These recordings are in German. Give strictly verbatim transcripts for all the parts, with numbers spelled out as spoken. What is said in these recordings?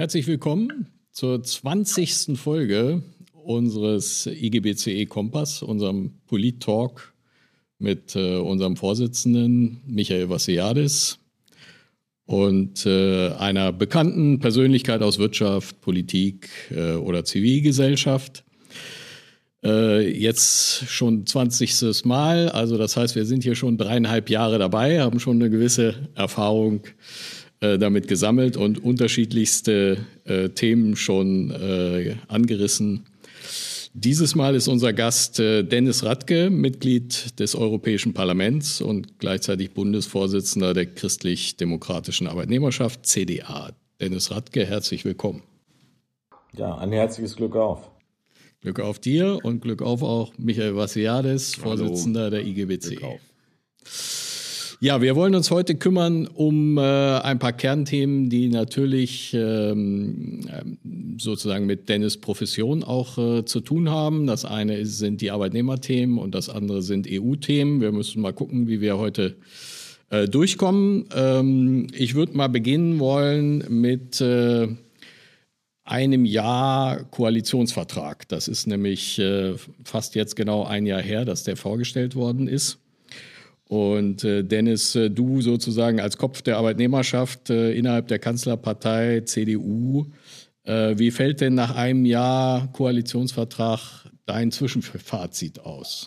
Herzlich willkommen zur zwanzigsten Folge unseres I G B C E Kompass, unserem Polit-Talk mit äh, unserem Vorsitzenden Michael Vassiliadis und äh, einer bekannten Persönlichkeit aus Wirtschaft, Politik äh, oder Zivilgesellschaft. Äh, jetzt schon zwanzigstes Mal, also das heißt, wir sind hier schon dreieinhalb Jahre dabei, haben schon eine gewisse Erfahrung äh, damit gesammelt und unterschiedlichste äh, Themen schon äh, angerissen. Dieses Mal ist unser Gast äh, Dennis Radke, Mitglied des Europäischen Parlaments und gleichzeitig Bundesvorsitzender der Christlich-Demokratischen Arbeitnehmerschaft, C D A. Dennis Radke, herzlich willkommen. Ja, ein herzliches Glück auf. Glück auf dir und Glück auf auch Michael Vassiliadis, Vorsitzender der I G B C E. Ja, wir wollen uns heute kümmern um äh, ein paar Kernthemen, die natürlich ähm, sozusagen mit Dennis' Profession auch äh, zu tun haben. Das eine ist, sind die Arbeitnehmerthemen und das andere sind E U-Themen. Wir müssen mal gucken, wie wir heute äh, durchkommen. Ähm, ich würde mal beginnen wollen mit äh, einem Jahr Koalitionsvertrag. Das ist nämlich äh, fast jetzt genau ein Jahr her, dass der vorgestellt worden ist. Und äh, Dennis, äh, du sozusagen als Kopf der Arbeitnehmerschaft äh, innerhalb der Kanzlerpartei C D U, äh, wie fällt denn nach einem Jahr Koalitionsvertrag dein Zwischenfazit aus?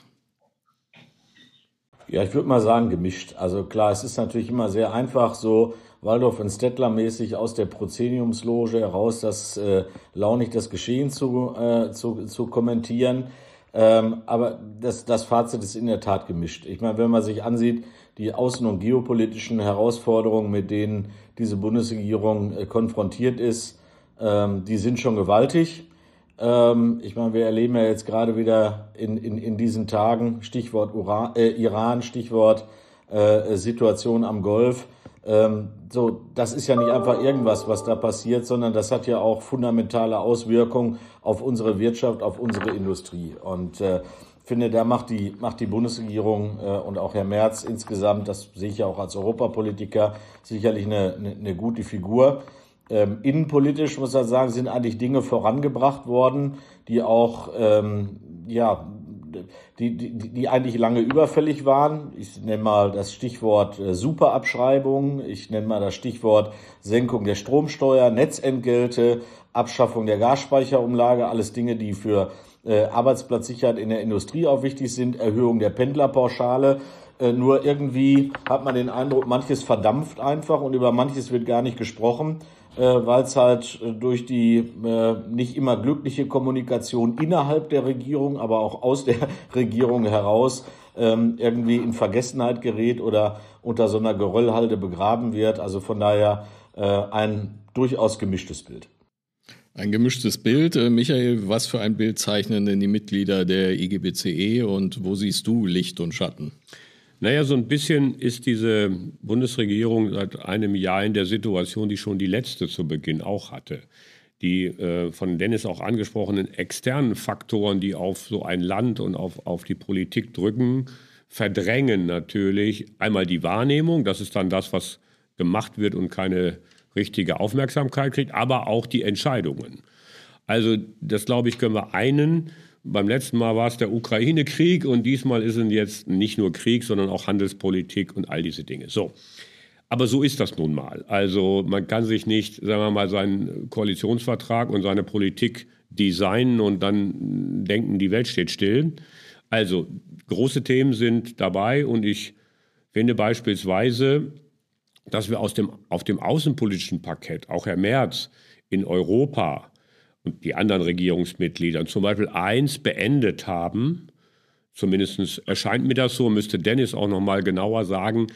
Ja, ich würde mal sagen gemischt. Also klar, es ist natürlich immer sehr einfach, so Waldorf- und Stettler-mäßig aus der Proszeniumsloge heraus das äh, launig das Geschehen zu, äh, zu, zu kommentieren. Ähm, aber das, das Fazit ist in der Tat gemischt. Ich meine, wenn man sich ansieht, die außen- und geopolitischen Herausforderungen, mit denen diese Bundesregierung äh, konfrontiert ist, ähm, die sind schon gewaltig. Ähm, ich meine, wir erleben ja jetzt gerade wieder in, in, in diesen Tagen, Stichwort Uran, äh, Iran, Stichwort äh, Situation am Golf. Ähm, so, das ist ja nicht einfach irgendwas, was da passiert, sondern das hat ja auch fundamentale Auswirkungen auf unsere Wirtschaft, auf unsere Industrie. Und äh, finde, da macht die macht die Bundesregierung äh, und auch Herr Merz insgesamt, das sehe ich ja auch als Europapolitiker, sicherlich eine, eine, eine gute Figur. Ähm, innenpolitisch, muss man sagen, sind eigentlich Dinge vorangebracht worden, die auch ähm, ja Die, die, die eigentlich lange überfällig waren. Ich nenne mal das Stichwort äh, Superabschreibung, ich nenne mal das Stichwort Senkung der Stromsteuer, Netzentgelte, Abschaffung der Gasspeicherumlage, alles Dinge, die für äh, Arbeitsplatzsicherheit in der Industrie auch wichtig sind, Erhöhung der Pendlerpauschale. Äh, nur irgendwie hat man den Eindruck, manches verdampft einfach und über manches wird gar nicht gesprochen, äh, weil es halt äh, durch die äh, nicht immer glückliche Kommunikation innerhalb der Regierung, aber auch aus der Regierung heraus ähm, irgendwie in Vergessenheit gerät oder unter so einer Geröllhalde begraben wird. Also von daher äh, ein durchaus gemischtes Bild. Ein gemischtes Bild. Äh, Michael, was für ein Bild zeichnen denn die Mitglieder der I G B C E und wo siehst du Licht und Schatten? Naja, so ein bisschen ist diese Bundesregierung seit einem Jahr in der Situation, die schon die letzte zu Beginn auch hatte. Die äh, von Dennis auch angesprochenen externen Faktoren, die auf so ein Land und auf, auf die Politik drücken, verdrängen natürlich einmal die Wahrnehmung, das ist dann das, was gemacht wird und keine richtige Aufmerksamkeit kriegt, aber auch die Entscheidungen. Also das, glaube ich, können wir einen. Beim letzten Mal war es der Ukraine-Krieg und diesmal ist es jetzt nicht nur Krieg, sondern auch Handelspolitik und all diese Dinge. So, aber so ist das nun mal. Also man kann sich nicht, sagen wir mal, seinen Koalitionsvertrag und seine Politik designen und dann denken, die Welt steht still. Also große Themen sind dabei und ich finde beispielsweise, dass wir aus dem, auf dem außenpolitischen Parkett, auch Herr Merz in Europa und die anderen Regierungsmitglieder zum Beispiel eins beendet haben, zumindest erscheint mir das so, müsste Dennis auch noch mal genauer sagen,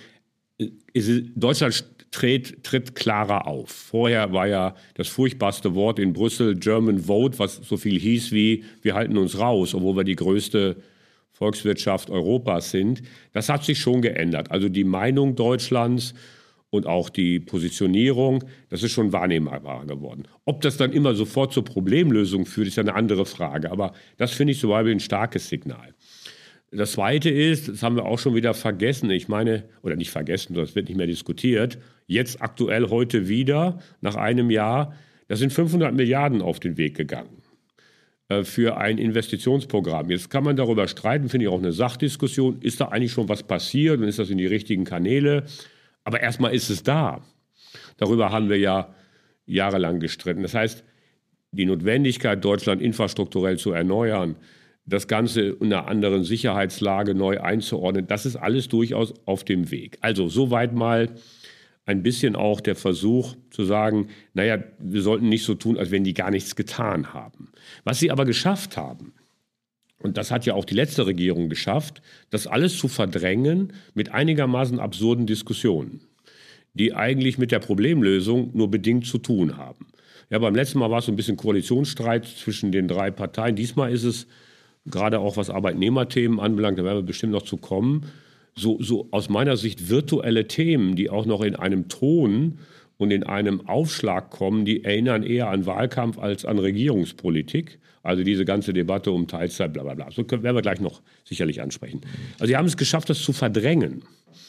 ist, Deutschland tritt, tritt klarer auf. Vorher war ja das furchtbarste Wort in Brüssel German Vote, was so viel hieß wie wir halten uns raus, obwohl wir die größte Volkswirtschaft Europas sind. Das hat sich schon geändert. Also die Meinung Deutschlands und auch die Positionierung, das ist schon wahrnehmbar geworden. Ob das dann immer sofort zur Problemlösung führt, ist ja eine andere Frage. Aber das finde ich zum Beispiel ein starkes Signal. Das Zweite ist, das haben wir auch schon wieder vergessen, ich meine, oder nicht vergessen, das wird nicht mehr diskutiert, jetzt aktuell heute wieder, nach einem Jahr, Da sind fünfhundert Milliarden auf den Weg gegangen äh, für ein Investitionsprogramm. Jetzt kann man darüber streiten, finde ich auch eine Sachdiskussion. Ist da eigentlich schon was passiert und ist das in die richtigen Kanäle? Aber erstmal ist es da. Darüber haben wir ja jahrelang gestritten. Das heißt, die Notwendigkeit, Deutschland infrastrukturell zu erneuern, das Ganze in einer anderen Sicherheitslage neu einzuordnen, das ist alles durchaus auf dem Weg. Also soweit mal ein bisschen auch der Versuch zu sagen, naja, wir sollten nicht so tun, als wenn die gar nichts getan haben. Was sie aber geschafft haben, und das hat ja auch die letzte Regierung geschafft, das alles zu verdrängen mit einigermaßen absurden Diskussionen, die eigentlich mit der Problemlösung nur bedingt zu tun haben. Ja, beim letzten Mal war es so ein bisschen Koalitionsstreit zwischen den drei Parteien. Diesmal ist es, gerade auch was Arbeitnehmerthemen anbelangt, da werden wir bestimmt noch zu kommen, so, so aus meiner Sicht virtuelle Themen, die auch noch in einem Ton und in einem Aufschlag kommen, die erinnern eher an Wahlkampf als an Regierungspolitik. Also diese ganze Debatte um Teilzeit, bla bla bla. So werden wir gleich noch sicherlich ansprechen. Also sie haben es geschafft, das zu verdrängen,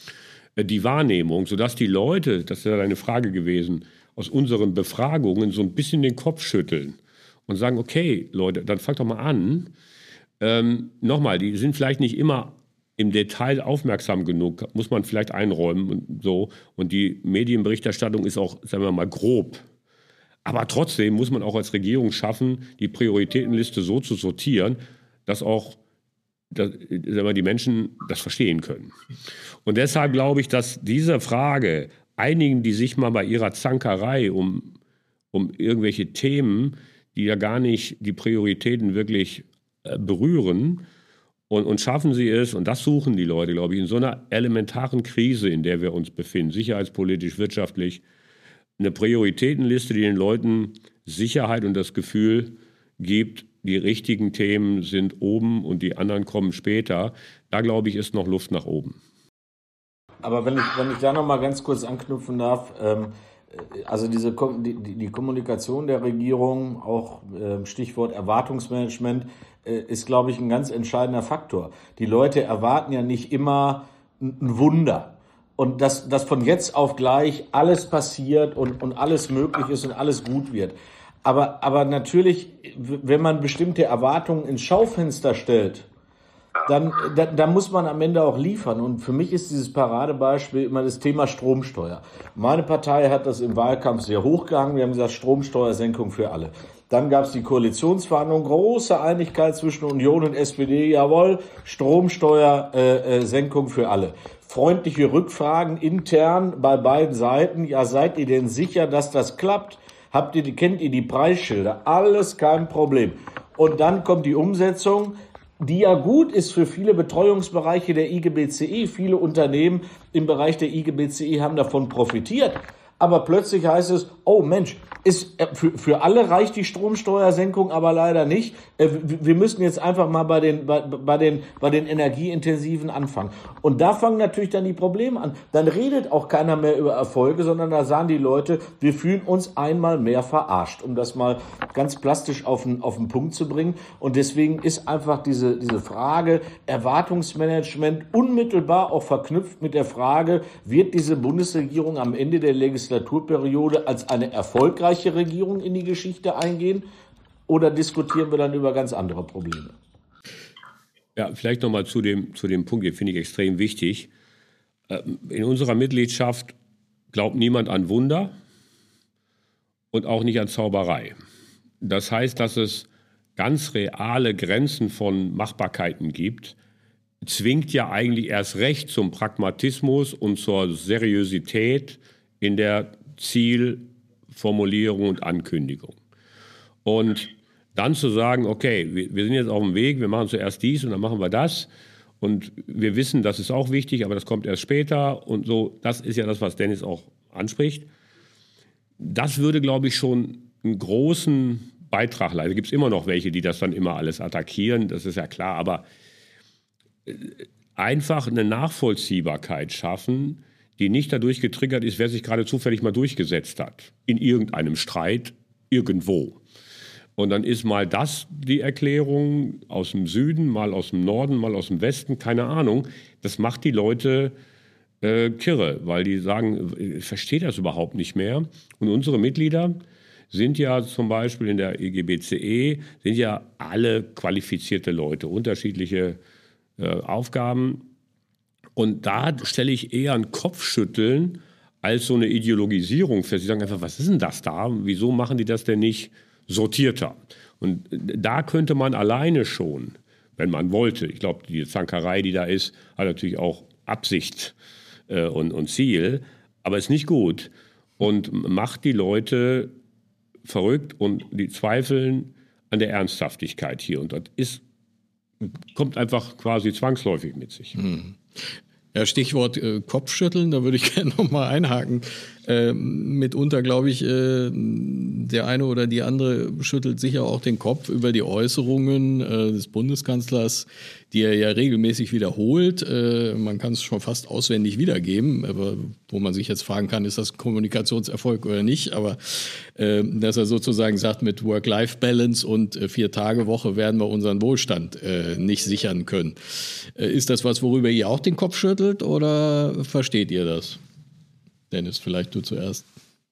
die Wahrnehmung, sodass die Leute, das ist ja eine Frage gewesen, aus unseren Befragungen so ein bisschen den Kopf schütteln und sagen, okay, Leute, dann fangt doch mal an. Ähm, nochmal, die sind vielleicht nicht immer im Detail aufmerksam genug, muss man vielleicht einräumen und so. Und die Medienberichterstattung ist auch, sagen wir mal, grob. Aber trotzdem muss man auch als Regierung schaffen, die Prioritätenliste so zu sortieren, dass auch dass, sagen wir, die Menschen das verstehen können. Und deshalb glaube ich, dass diese Frage einigen, die sich mal bei ihrer Zankerei um, um irgendwelche Themen, die ja gar nicht die Prioritäten wirklich äh, berühren, und, und schaffen sie es, und das suchen die Leute, glaube ich, in so einer elementaren Krise, in der wir uns befinden, sicherheitspolitisch, wirtschaftlich, eine Prioritätenliste, die den Leuten Sicherheit und das Gefühl gibt, die richtigen Themen sind oben und die anderen kommen später. Da, glaube ich, ist noch Luft nach oben. Aber wenn ich, wenn ich da noch mal ganz kurz anknüpfen darf, ähm, also diese die, die Kommunikation der Regierung, auch äh, Stichwort Erwartungsmanagement, äh, ist, glaube ich, ein ganz entscheidender Faktor. Die Leute erwarten ja nicht immer ein Wunder. Und dass, dass von jetzt auf gleich alles passiert und, und alles möglich ist und alles gut wird. Aber, aber natürlich, wenn man bestimmte Erwartungen ins Schaufenster stellt, dann, dann, dann muss man am Ende auch liefern. Und für mich ist dieses Paradebeispiel immer das Thema Stromsteuer. Meine Partei hat das im Wahlkampf sehr hochgehangen. Wir haben gesagt, Stromsteuersenkung für alle. Dann gab es die Koalitionsverhandlungen, große Einigkeit zwischen Union und S P D. Jawohl, Stromsteuersenkung äh, für alle. Freundliche Rückfragen intern bei beiden Seiten. Ja, seid ihr denn sicher, dass das klappt? Habt ihr, kennt ihr die Preisschilder? Alles kein Problem. Und dann kommt die Umsetzung, die ja gut ist für viele Betreuungsbereiche der I G B C E. Viele Unternehmen im Bereich der I G B C E haben davon profitiert. Aber plötzlich heißt es, oh Mensch, ist, für, für alle reicht die Stromsteuersenkung aber leider nicht. Wir müssen jetzt einfach mal bei den, bei, bei den, bei den Energieintensiven anfangen. Und da fangen natürlich dann die Probleme an. Dann redet auch keiner mehr über Erfolge, sondern da sagen die Leute, wir fühlen uns einmal mehr verarscht, um das mal ganz plastisch auf den, auf den Punkt zu bringen. Und deswegen ist einfach diese, diese Frage Erwartungsmanagement unmittelbar auch verknüpft mit der Frage, wird diese Bundesregierung am Ende der Legislaturperiode als eine erfolgreiche Regierung in die Geschichte eingehen, oder diskutieren wir dann über ganz andere Probleme? Ja, vielleicht nochmal zu dem, zu dem Punkt, den finde ich extrem wichtig. In unserer Mitgliedschaft glaubt niemand an Wunder und auch nicht an Zauberei. Das heißt, dass es ganz reale Grenzen von Machbarkeiten gibt, zwingt ja eigentlich erst recht zum Pragmatismus und zur Seriosität in der Zielformulierung und Ankündigung. Und dann zu sagen, okay, wir, wir sind jetzt auf dem Weg, wir machen zuerst dies und dann machen wir das. Und wir wissen, das ist auch wichtig, aber das kommt erst später. Und so, das ist ja das, was Dennis auch anspricht. Das würde, glaube ich, schon einen großen Beitrag leisten. Da gibt es immer noch welche, die das dann immer alles attackieren, das ist ja klar. Aber einfach eine Nachvollziehbarkeit schaffen, die nicht dadurch getriggert ist, wer sich gerade zufällig mal durchgesetzt hat. In irgendeinem Streit, irgendwo. Und dann ist mal das die Erklärung aus dem Süden, mal aus dem Norden, mal aus dem Westen, keine Ahnung. Das macht die Leute äh, kirre, weil die sagen, ich verstehe das überhaupt nicht mehr. Und unsere Mitglieder sind ja zum Beispiel in der I G B C E, sind ja alle qualifizierte Leute, unterschiedliche äh, Aufgaben. Und da stelle ich eher ein Kopfschütteln als so eine Ideologisierung fest. Sie sagen einfach, was ist denn das da? Wieso machen die das denn nicht sortierter? Und da könnte man alleine schon, wenn man wollte, ich glaube, die Zankerei, die da ist, hat natürlich auch Absicht äh, und, und Ziel, aber ist nicht gut und macht die Leute verrückt und die zweifeln an der Ernsthaftigkeit hier. Und das ist, kommt einfach quasi zwangsläufig mit sich. Hm. Ja, Stichwort äh, Kopfschütteln, da würde ich gerne nochmal einhaken. Äh, mitunter, glaube ich, äh, der eine oder die andere schüttelt sicher auch den Kopf über die Äußerungen äh, des Bundeskanzlers, die er ja regelmäßig wiederholt. Äh, man kann es schon fast auswendig wiedergeben, aber wo man sich jetzt fragen kann, ist das Kommunikationserfolg oder nicht. Aber äh, dass er sozusagen sagt, mit Work-Life-Balance und äh, Vier-Tage-Woche werden wir unseren Wohlstand äh, nicht sichern können. Äh, ist das was, worüber ihr auch den Kopf schüttelt oder versteht ihr das? Dennis, vielleicht du zuerst.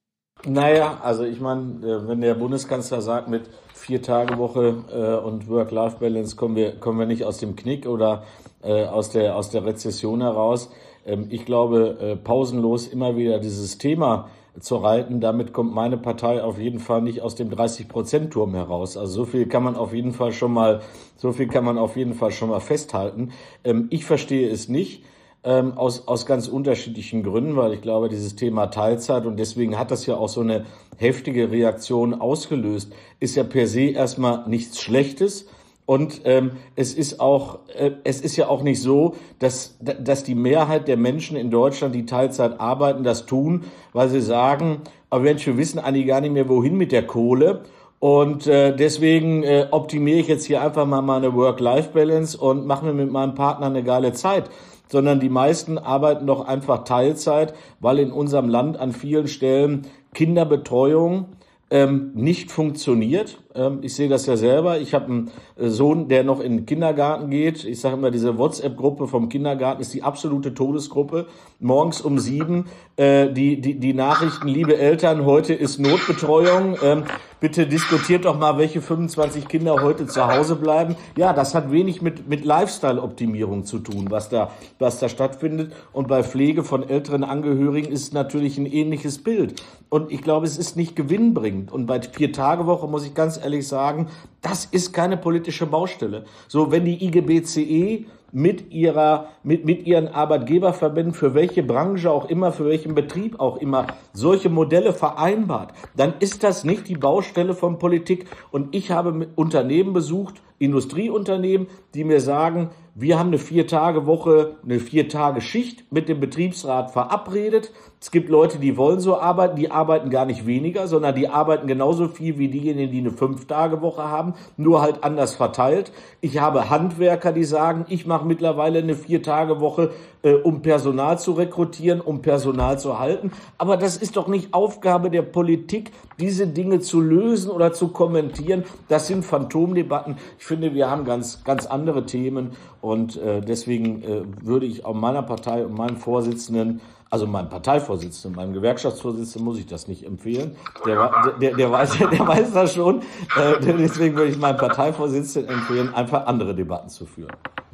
Naja, also ich meine, wenn der Bundeskanzler sagt, mit Vier-Tage-Woche äh, und Work-Life-Balance kommen wir, kommen wir nicht aus dem Knick oder äh, aus der, aus der Rezession heraus. Ähm, ich glaube, äh, pausenlos immer wieder dieses Thema zu reiten, damit kommt meine Partei auf jeden Fall nicht aus dem dreißig-Prozent-Turm heraus. Also so viel kann man auf jeden Fall schon mal, so viel kann man auf jeden Fall schon mal festhalten. Ähm, ich verstehe es nicht. Ähm, aus, aus ganz unterschiedlichen Gründen, weil ich glaube, dieses Thema Teilzeit, und deswegen hat das ja auch so eine heftige Reaktion ausgelöst, ist ja per se erstmal nichts Schlechtes. Und ähm, es ist auch, äh, es ist ja auch nicht so, dass, dass die Mehrheit der Menschen in Deutschland, die Teilzeit arbeiten, das tun, weil sie sagen, aber Mensch, wir wissen eigentlich gar nicht mehr, wohin mit der Kohle. Und äh, deswegen äh, optimiere ich jetzt hier einfach mal meine Work-Life-Balance und mache mir mit meinem Partner eine geile Zeit. Sondern die meisten arbeiten doch einfach Teilzeit, weil in unserem Land an vielen Stellen Kinderbetreuung ähm, nicht funktioniert. Ähm, ich sehe das ja selber. Ich habe einen Sohn, der noch in den Kindergarten geht. Ich sage immer, diese WhatsApp-Gruppe vom Kindergarten ist die absolute Todesgruppe. Morgens um sieben äh, die, die, die Nachrichten, liebe Eltern, heute ist Notbetreuung. Ähm, bitte diskutiert doch mal, welche fünfundzwanzig Kinder heute zu Hause bleiben. Ja, das hat wenig mit, mit Lifestyle-Optimierung zu tun, was da, was da stattfindet. Und bei Pflege von älteren Angehörigen ist natürlich ein ähnliches Bild. Und ich glaube, es ist nicht gewinnbringend. Und bei Vier-Tage-Woche muss ich ganz ehrlich sagen, das ist keine politische Baustelle. So, wenn die I G B C E mit ihrer, mit, mit ihren Arbeitgeberverbänden, für welche Branche auch immer, für welchen Betrieb auch immer, solche Modelle vereinbart, dann ist das nicht die Baustelle von Politik. Und ich habe Unternehmen besucht, Industrieunternehmen, die mir sagen, wir haben eine Vier-Tage-Woche, eine Vier-Tage-Schicht mit dem Betriebsrat verabredet. Es gibt Leute, die wollen so arbeiten, die arbeiten gar nicht weniger, sondern die arbeiten genauso viel wie diejenigen, die eine Fünf-Tage-Woche haben, nur halt anders verteilt. Ich habe Handwerker, die sagen, ich mache mittlerweile eine Vier-Tage-Woche, äh, um Personal zu rekrutieren, um Personal zu halten. Aber das ist doch nicht Aufgabe der Politik, diese Dinge zu lösen oder zu kommentieren. Das sind Phantomdebatten. Ich finde, wir haben ganz, ganz andere Themen. Und äh, deswegen äh, würde ich auch meiner Partei und meinem Vorsitzenden, also meinem Parteivorsitzenden, meinem Gewerkschaftsvorsitzenden muss ich das nicht empfehlen. Der, der, der, weiß, der weiß das schon. Äh, deswegen würde ich meinem Parteivorsitzenden empfehlen, einfach andere Debatten zu führen.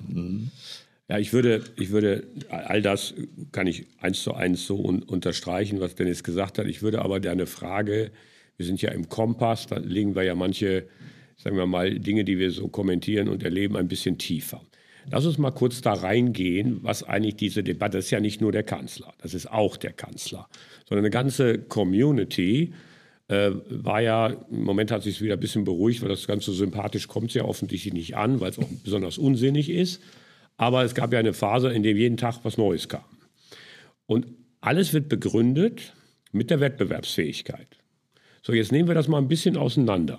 Ja, ich würde, ich würde, all das kann ich eins zu eins so un, unterstreichen, was Dennis gesagt hat. Ich würde aber deine Frage, wir sind ja im Kompass, da legen wir ja manche, sagen wir mal, Dinge, die wir so kommentieren und erleben, ein bisschen tiefer. Lass uns mal kurz da reingehen, was eigentlich diese Debatte, das ist ja nicht nur der Kanzler, das ist auch der Kanzler, sondern eine ganze Community äh, war ja, im Moment hat sich es wieder ein bisschen beruhigt, weil das Ganze sympathisch kommt es ja offensichtlich nicht an, weil es auch besonders unsinnig ist. Aber es gab ja eine Phase, in der jeden Tag was Neues kam. Und alles wird begründet mit der Wettbewerbsfähigkeit. So, jetzt nehmen wir das mal ein bisschen auseinander.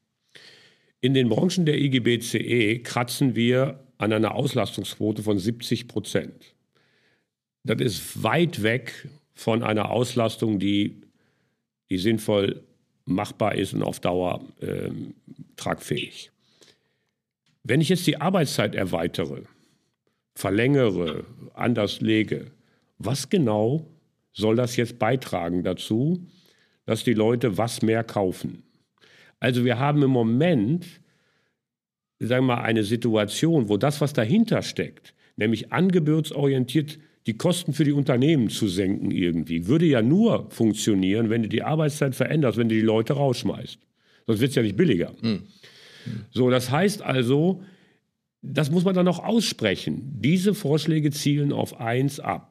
In den Branchen der I G B C E kratzen wir an einer Auslastungsquote von siebzig Prozent. Das ist weit weg von einer Auslastung, die, die sinnvoll machbar ist und auf Dauer äh, tragfähig. Wenn ich jetzt die Arbeitszeit erweitere, verlängere, anders lege, was genau soll das jetzt beitragen dazu, dass die Leute was mehr kaufen. Also wir haben im Moment, sagen wir mal, eine Situation, wo das, was dahinter steckt, nämlich angebotsorientiert die Kosten für die Unternehmen zu senken irgendwie, würde ja nur funktionieren, wenn du die Arbeitszeit veränderst, wenn du die Leute rausschmeißt. Sonst wird es ja nicht billiger. Mhm. So, das heißt also, das muss man dann noch aussprechen. Diese Vorschläge zielen auf eins ab.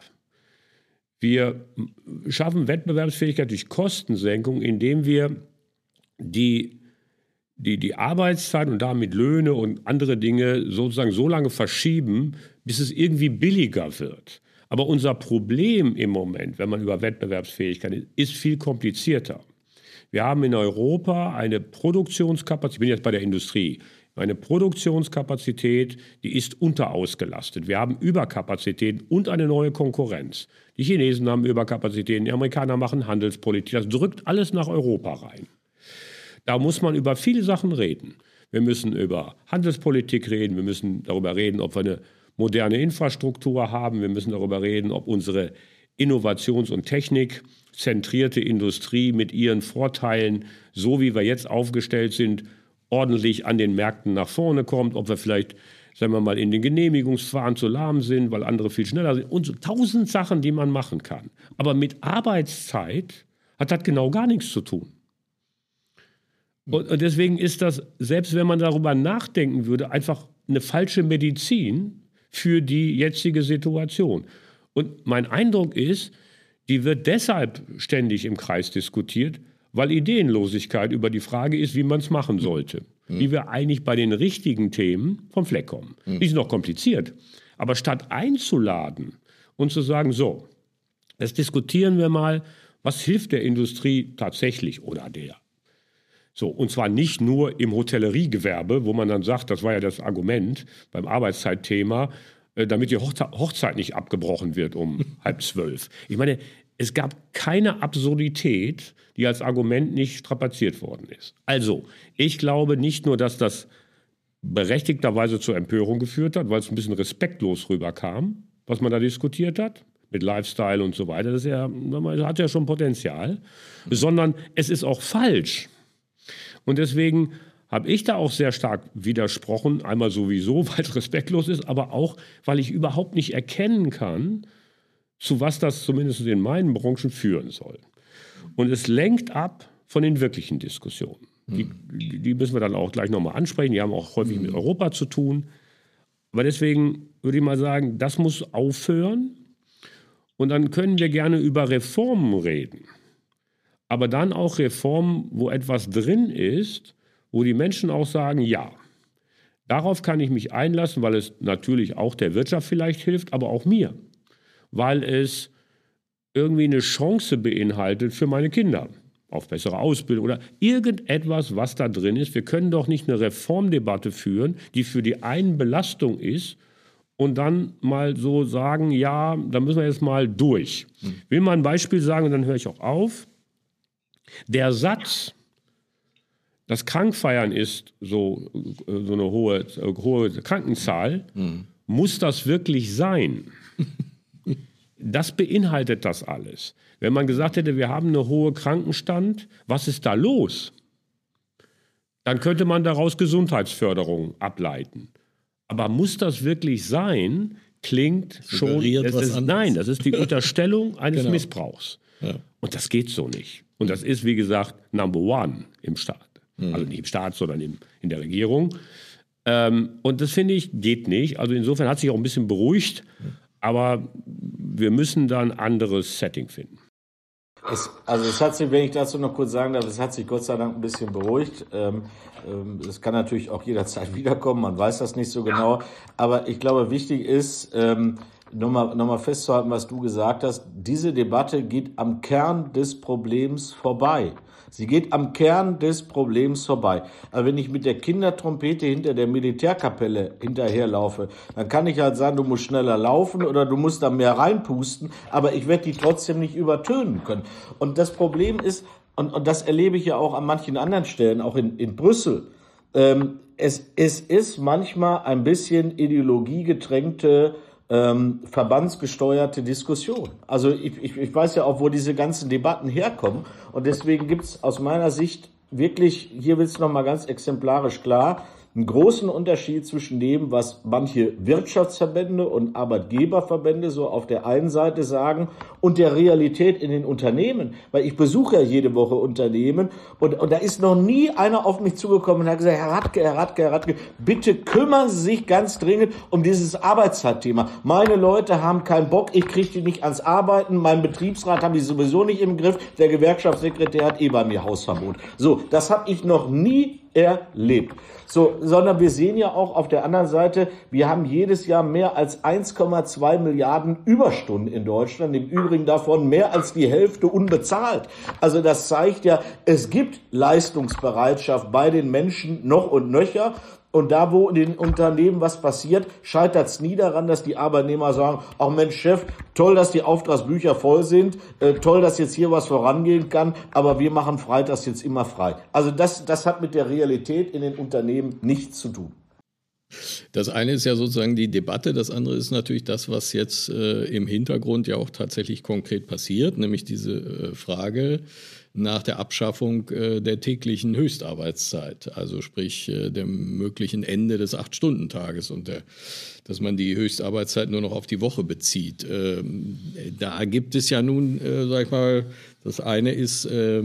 Wir schaffen Wettbewerbsfähigkeit durch Kostensenkung, indem wir die, die, die Arbeitszeit und damit Löhne und andere Dinge sozusagen so lange verschieben, bis es irgendwie billiger wird. Aber unser Problem im Moment, wenn man über Wettbewerbsfähigkeit ist, ist viel komplizierter. Wir haben in Europa eine Produktionskapazität, ich bin jetzt bei der Industrie, eine Produktionskapazität, die ist unterausgelastet. Wir haben Überkapazitäten und eine neue Konkurrenz. Die Chinesen haben Überkapazitäten, die Amerikaner machen Handelspolitik. Das drückt alles nach Europa rein. Da muss man über viele Sachen reden. Wir müssen über Handelspolitik reden, wir müssen darüber reden, ob wir eine moderne Infrastruktur haben, wir müssen darüber reden, ob unsere Innovations- und Technikzentrierte Industrie mit ihren Vorteilen, so wie wir jetzt aufgestellt sind, ordentlich an den Märkten nach vorne kommt, ob wir vielleicht, sagen wir mal, in den Genehmigungsverfahren zu lahm sind, weil andere viel schneller sind und so tausend Sachen, die man machen kann. Aber mit Arbeitszeit hat das genau gar nichts zu tun. Und, und deswegen ist das, selbst wenn man darüber nachdenken würde, einfach eine falsche Medizin für die jetzige Situation. Und mein Eindruck ist, die wird deshalb ständig im Kreis diskutiert, weil Ideenlosigkeit über die Frage ist, wie man es machen sollte. Mhm. Wie wir eigentlich bei den richtigen Themen vom Fleck kommen. Mhm. Die sind noch kompliziert. Aber statt einzuladen und zu sagen, so, jetzt diskutieren wir mal, was hilft der Industrie tatsächlich oder der. So, und zwar nicht nur im Hotelleriegewerbe, wo man dann sagt, das war ja das Argument beim Arbeitszeitthema, äh, damit die Hochze- Hochzeit nicht abgebrochen wird um halb zwölf. Ich meine, es gab keine Absurdität, die als Argument nicht strapaziert worden ist. Also, ich glaube nicht nur, dass das berechtigterweise zur Empörung geführt hat, weil es ein bisschen respektlos rüberkam, was man da diskutiert hat, mit Lifestyle und so weiter. Das, ist ja, das hat ja schon Potenzial. Sondern es ist auch falsch. Und deswegen habe ich da auch sehr stark widersprochen. Einmal sowieso, weil es respektlos ist, aber auch, weil ich überhaupt nicht erkennen kann, zu was das zumindest in meinen Branchen führen soll. Und es lenkt ab von den wirklichen Diskussionen. Die, die müssen wir dann auch gleich nochmal ansprechen. Die haben auch häufig mit Europa zu tun. Aber deswegen würde ich mal sagen, das muss aufhören. Und dann können wir gerne über Reformen reden. Aber dann auch Reformen, wo etwas drin ist, wo die Menschen auch sagen, ja, darauf kann ich mich einlassen, weil es natürlich auch der Wirtschaft vielleicht hilft, aber auch mir. Weil es irgendwie eine Chance beinhaltet für meine Kinder auf bessere Ausbildung oder irgendetwas, was da drin ist. Wir können doch nicht eine Reformdebatte führen, die für die einen Belastung ist und dann mal so sagen, ja, da müssen wir jetzt mal durch. Ich will mal ein Beispiel sagen und dann höre ich auch auf. Der Satz, das Krankfeiern ist so, so eine hohe, hohe Krankenzahl, mhm. muss das wirklich sein? Das beinhaltet das alles. Wenn man gesagt hätte, wir haben eine hohe Krankenstand, was ist da los? Dann könnte man daraus Gesundheitsförderung ableiten. Aber muss das wirklich sein, klingt schon... Das ist, nein, das ist die Unterstellung eines genau. Missbrauchs. Ja. Und das geht so nicht. Und das ist, wie gesagt, Number One im Staat. Mhm. Also nicht im Staat, sondern im, in der Regierung. Ähm, und das, finde ich, geht nicht. Also insofern hat sich auch ein bisschen beruhigt. Aber wir müssen da ein anderes Setting finden. Es, also es hat sich, wenn ich dazu noch kurz sagen darf, es hat sich Gott sei Dank ein bisschen beruhigt. Ähm, ähm, es kann natürlich auch jederzeit wiederkommen, man weiß das nicht so genau. Aber ich glaube, wichtig ist, ähm, nochmal noch mal festzuhalten, was du gesagt hast. Diese Debatte geht am Kern des Problems vorbei. Sie geht am Kern des Problems vorbei. Also wenn ich mit der Kindertrompete hinter der Militärkapelle hinterherlaufe, dann kann ich halt sagen, du musst schneller laufen oder du musst da mehr reinpusten, aber ich werde die trotzdem nicht übertönen können. Und das Problem ist, und, und das erlebe ich ja auch an manchen anderen Stellen, auch in, in Brüssel, ähm, es, es ist manchmal ein bisschen ideologiegetränkte ähm, verbandsgesteuerte Diskussion. Also ich, ich, ich weiß ja auch, wo diese ganzen Debatten herkommen. Und deswegen gibt es aus meiner Sicht wirklich, hier wird es nochmal ganz exemplarisch klar, einen großen Unterschied zwischen dem, was manche Wirtschaftsverbände und Arbeitgeberverbände so auf der einen Seite sagen und der Realität in den Unternehmen. Weil ich besuche ja jede Woche Unternehmen und, und da ist noch nie einer auf mich zugekommen und hat gesagt, Herr Radke, Herr Radke, Herr Radke, bitte kümmern Sie sich ganz dringend um dieses Arbeitszeitthema. Meine Leute haben keinen Bock, ich kriege die nicht ans Arbeiten, mein Betriebsrat habe ich sowieso nicht im Griff, der Gewerkschaftssekretär hat eh bei mir Hausverbot. So, das habe ich noch nie erlebt. So, sondern wir sehen ja auch auf der anderen Seite, wir haben jedes Jahr mehr als eins Komma zwei Milliarden Überstunden in Deutschland, im Übrigen davon mehr als die Hälfte unbezahlt. Also das zeigt ja, es gibt Leistungsbereitschaft bei den Menschen noch und nöcher. Und da, wo in den Unternehmen was passiert, scheitert es nie daran, dass die Arbeitnehmer sagen, ach Mensch, Chef, toll, dass die Auftragsbücher voll sind, äh, toll, dass jetzt hier was vorangehen kann, aber wir machen freitags jetzt immer frei. Also das, das hat mit der Realität in den Unternehmen nichts zu tun. Das eine ist ja sozusagen die Debatte, das andere ist natürlich das, was jetzt äh, im Hintergrund ja auch tatsächlich konkret passiert, nämlich diese äh, Frage nach der Abschaffung äh, der täglichen Höchstarbeitszeit, also sprich äh, dem möglichen Ende des Acht-Stunden-Tages und der, dass man die Höchstarbeitszeit nur noch auf die Woche bezieht. Ähm, da gibt es ja nun, äh, sag ich mal, das eine ist äh,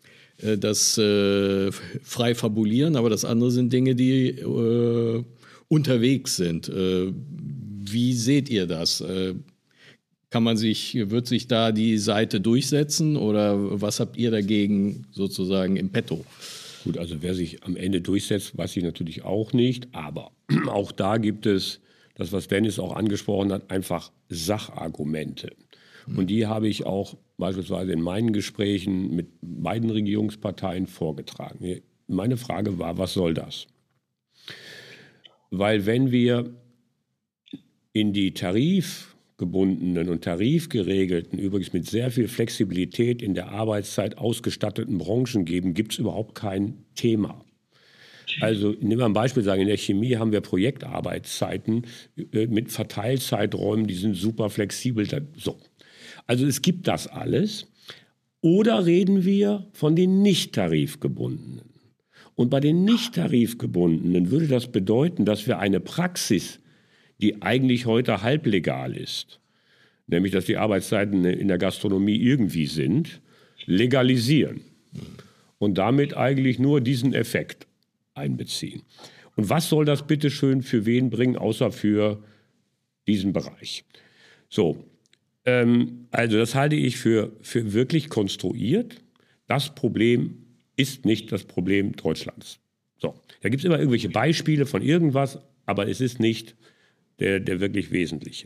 das äh, frei fabulieren, aber das andere sind Dinge, die äh, unterwegs sind. Äh, wie seht ihr das? Äh, Kann man sich, wird sich da die Seite durchsetzen oder was habt ihr dagegen sozusagen im Petto? Gut, also wer sich am Ende durchsetzt, weiß ich natürlich auch nicht, aber auch da gibt es das, was Dennis auch angesprochen hat, einfach Sachargumente. Und die habe ich auch beispielsweise in meinen Gesprächen mit beiden Regierungsparteien vorgetragen. Meine Frage war, was soll das? Weil wenn wir in die tarifgebundenen und tarifgeregelten, übrigens mit sehr viel Flexibilität in der Arbeitszeit ausgestatteten Branchen geben, gibt es überhaupt kein Thema. Also nehmen wir ein Beispiel, sagen, in der Chemie haben wir Projektarbeitszeiten äh, mit Verteilzeiträumen, die sind super flexibel. So. Also es gibt das alles. Oder reden wir von den nicht-tarifgebundenen? Und bei den nicht-tarifgebundenen würde das bedeuten, dass wir eine Praxis, die eigentlich heute halblegal ist, nämlich dass die Arbeitszeiten in der Gastronomie irgendwie sind, legalisieren und damit eigentlich nur diesen Effekt einbeziehen. Und was soll das bitte schön für wen bringen, außer für diesen Bereich? So, ähm, also das halte ich für, für wirklich konstruiert. Das Problem ist nicht das Problem Deutschlands. So, da gibt es immer irgendwelche Beispiele von irgendwas, aber es ist nicht der, der wirklich Wesentliche.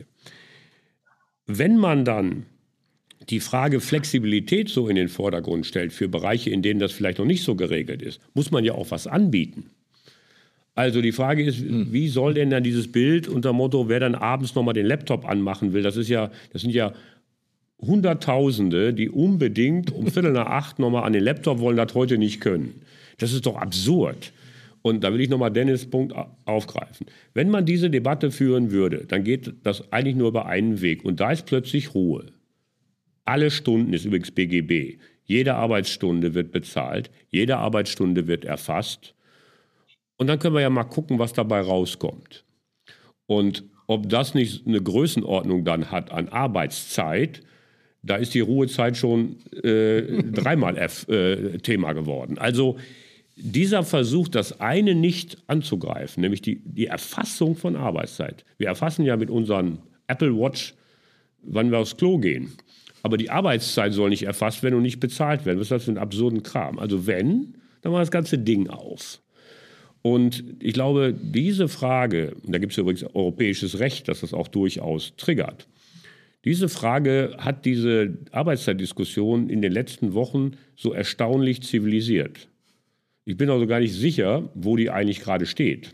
Wenn man dann die Frage Flexibilität so in den Vordergrund stellt für Bereiche, in denen das vielleicht noch nicht so geregelt ist, muss man ja auch was anbieten. Also die Frage ist, wie soll denn dann dieses Bild unter Motto, wer dann abends nochmal den Laptop anmachen will, das ist ja, das sind ja Hunderttausende, die unbedingt um Viertel nach acht nochmal an den Laptop wollen, das heute nicht können. Das ist doch absurd. Und da will ich nochmal Dennis' Punkt aufgreifen. Wenn man diese Debatte führen würde, dann geht das eigentlich nur über einen Weg. Und da ist plötzlich Ruhe. Alle Stunden ist übrigens B G B. Jede Arbeitsstunde wird bezahlt. Jede Arbeitsstunde wird erfasst. Und dann können wir ja mal gucken, was dabei rauskommt. Und ob das nicht eine Größenordnung dann hat an Arbeitszeit, da ist die Ruhezeit schon äh, dreimal F, äh, Thema geworden. Also dieser Versuch, das eine nicht anzugreifen, nämlich die, die Erfassung von Arbeitszeit. Wir erfassen ja mit unseren Apple Watch, wann wir aufs Klo gehen. Aber die Arbeitszeit soll nicht erfasst werden und nicht bezahlt werden. Was ist das für ein absurden Kram? Also wenn, dann war das ganze Ding auf. Und ich glaube, diese Frage, und da gibt es übrigens europäisches Recht, dass das auch durchaus triggert, diese Frage hat diese Arbeitszeitdiskussion in den letzten Wochen so erstaunlich zivilisiert. Ich bin also gar nicht sicher, wo die eigentlich gerade steht.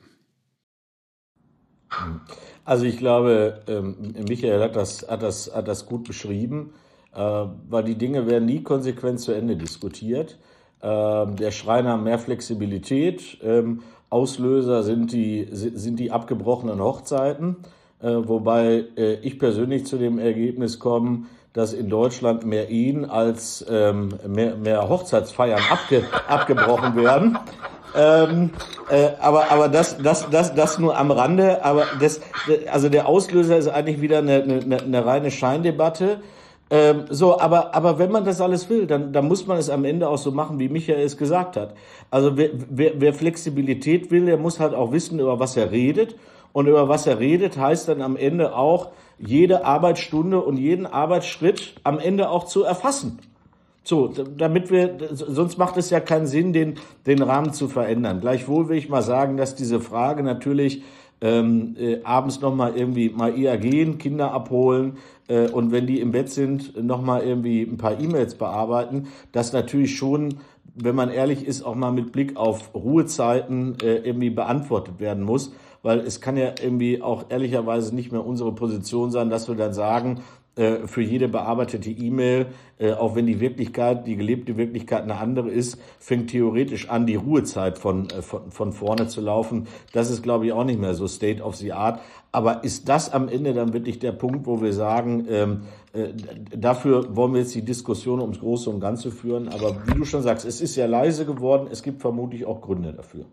Also ich glaube, ähm, Michael hat das, hat das, hat das gut beschrieben, äh, weil die Dinge werden nie konsequent zu Ende diskutiert. Äh, der Schrei nach mehr Flexibilität, ähm, Auslöser sind die, sind die abgebrochenen Hochzeiten. äh, wobei äh, ich persönlich zu dem Ergebnis komme, dass in Deutschland mehr Ehen als ähm, mehr, mehr Hochzeitsfeiern abge, abgebrochen werden. Ähm, äh, aber aber das das das das nur am Rande. Aber das also der Auslöser ist eigentlich wieder eine, eine, eine reine Scheindebatte. Ähm, so, aber aber wenn man das alles will, dann dann muss man es am Ende auch so machen, wie Michael es gesagt hat. Also wer, wer, wer Flexibilität will, der muss halt auch wissen, über was er redet. Und über was er redet, heißt dann am Ende auch, jede Arbeitsstunde und jeden Arbeitsschritt am Ende auch zu erfassen. So, damit wir, sonst macht es ja keinen Sinn, den, den Rahmen zu verändern. Gleichwohl will ich mal sagen, dass diese Frage natürlich ähm, äh, abends nochmal irgendwie mal eher gehen, Kinder abholen äh, und wenn die im Bett sind, nochmal irgendwie ein paar E-Mails bearbeiten, das natürlich schon, wenn man ehrlich ist, auch mal mit Blick auf Ruhezeiten äh, irgendwie beantwortet werden muss. Weil es kann ja irgendwie auch ehrlicherweise nicht mehr unsere Position sein, dass wir dann sagen, äh, für jede bearbeitete E-Mail, äh, auch wenn die Wirklichkeit, die gelebte Wirklichkeit eine andere ist, fängt theoretisch an, die Ruhezeit von, äh, von, von vorne zu laufen. Das ist, glaube ich, auch nicht mehr so State of the Art. Aber ist das am Ende dann wirklich der Punkt, wo wir sagen, ähm, äh, dafür wollen wir jetzt die Diskussion ums Große und Ganze führen? Aber wie du schon sagst, es ist ja leise geworden. Es gibt vermutlich auch Gründe dafür.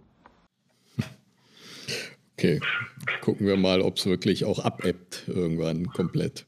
Okay, gucken wir mal, ob es wirklich auch abebbt irgendwann komplett.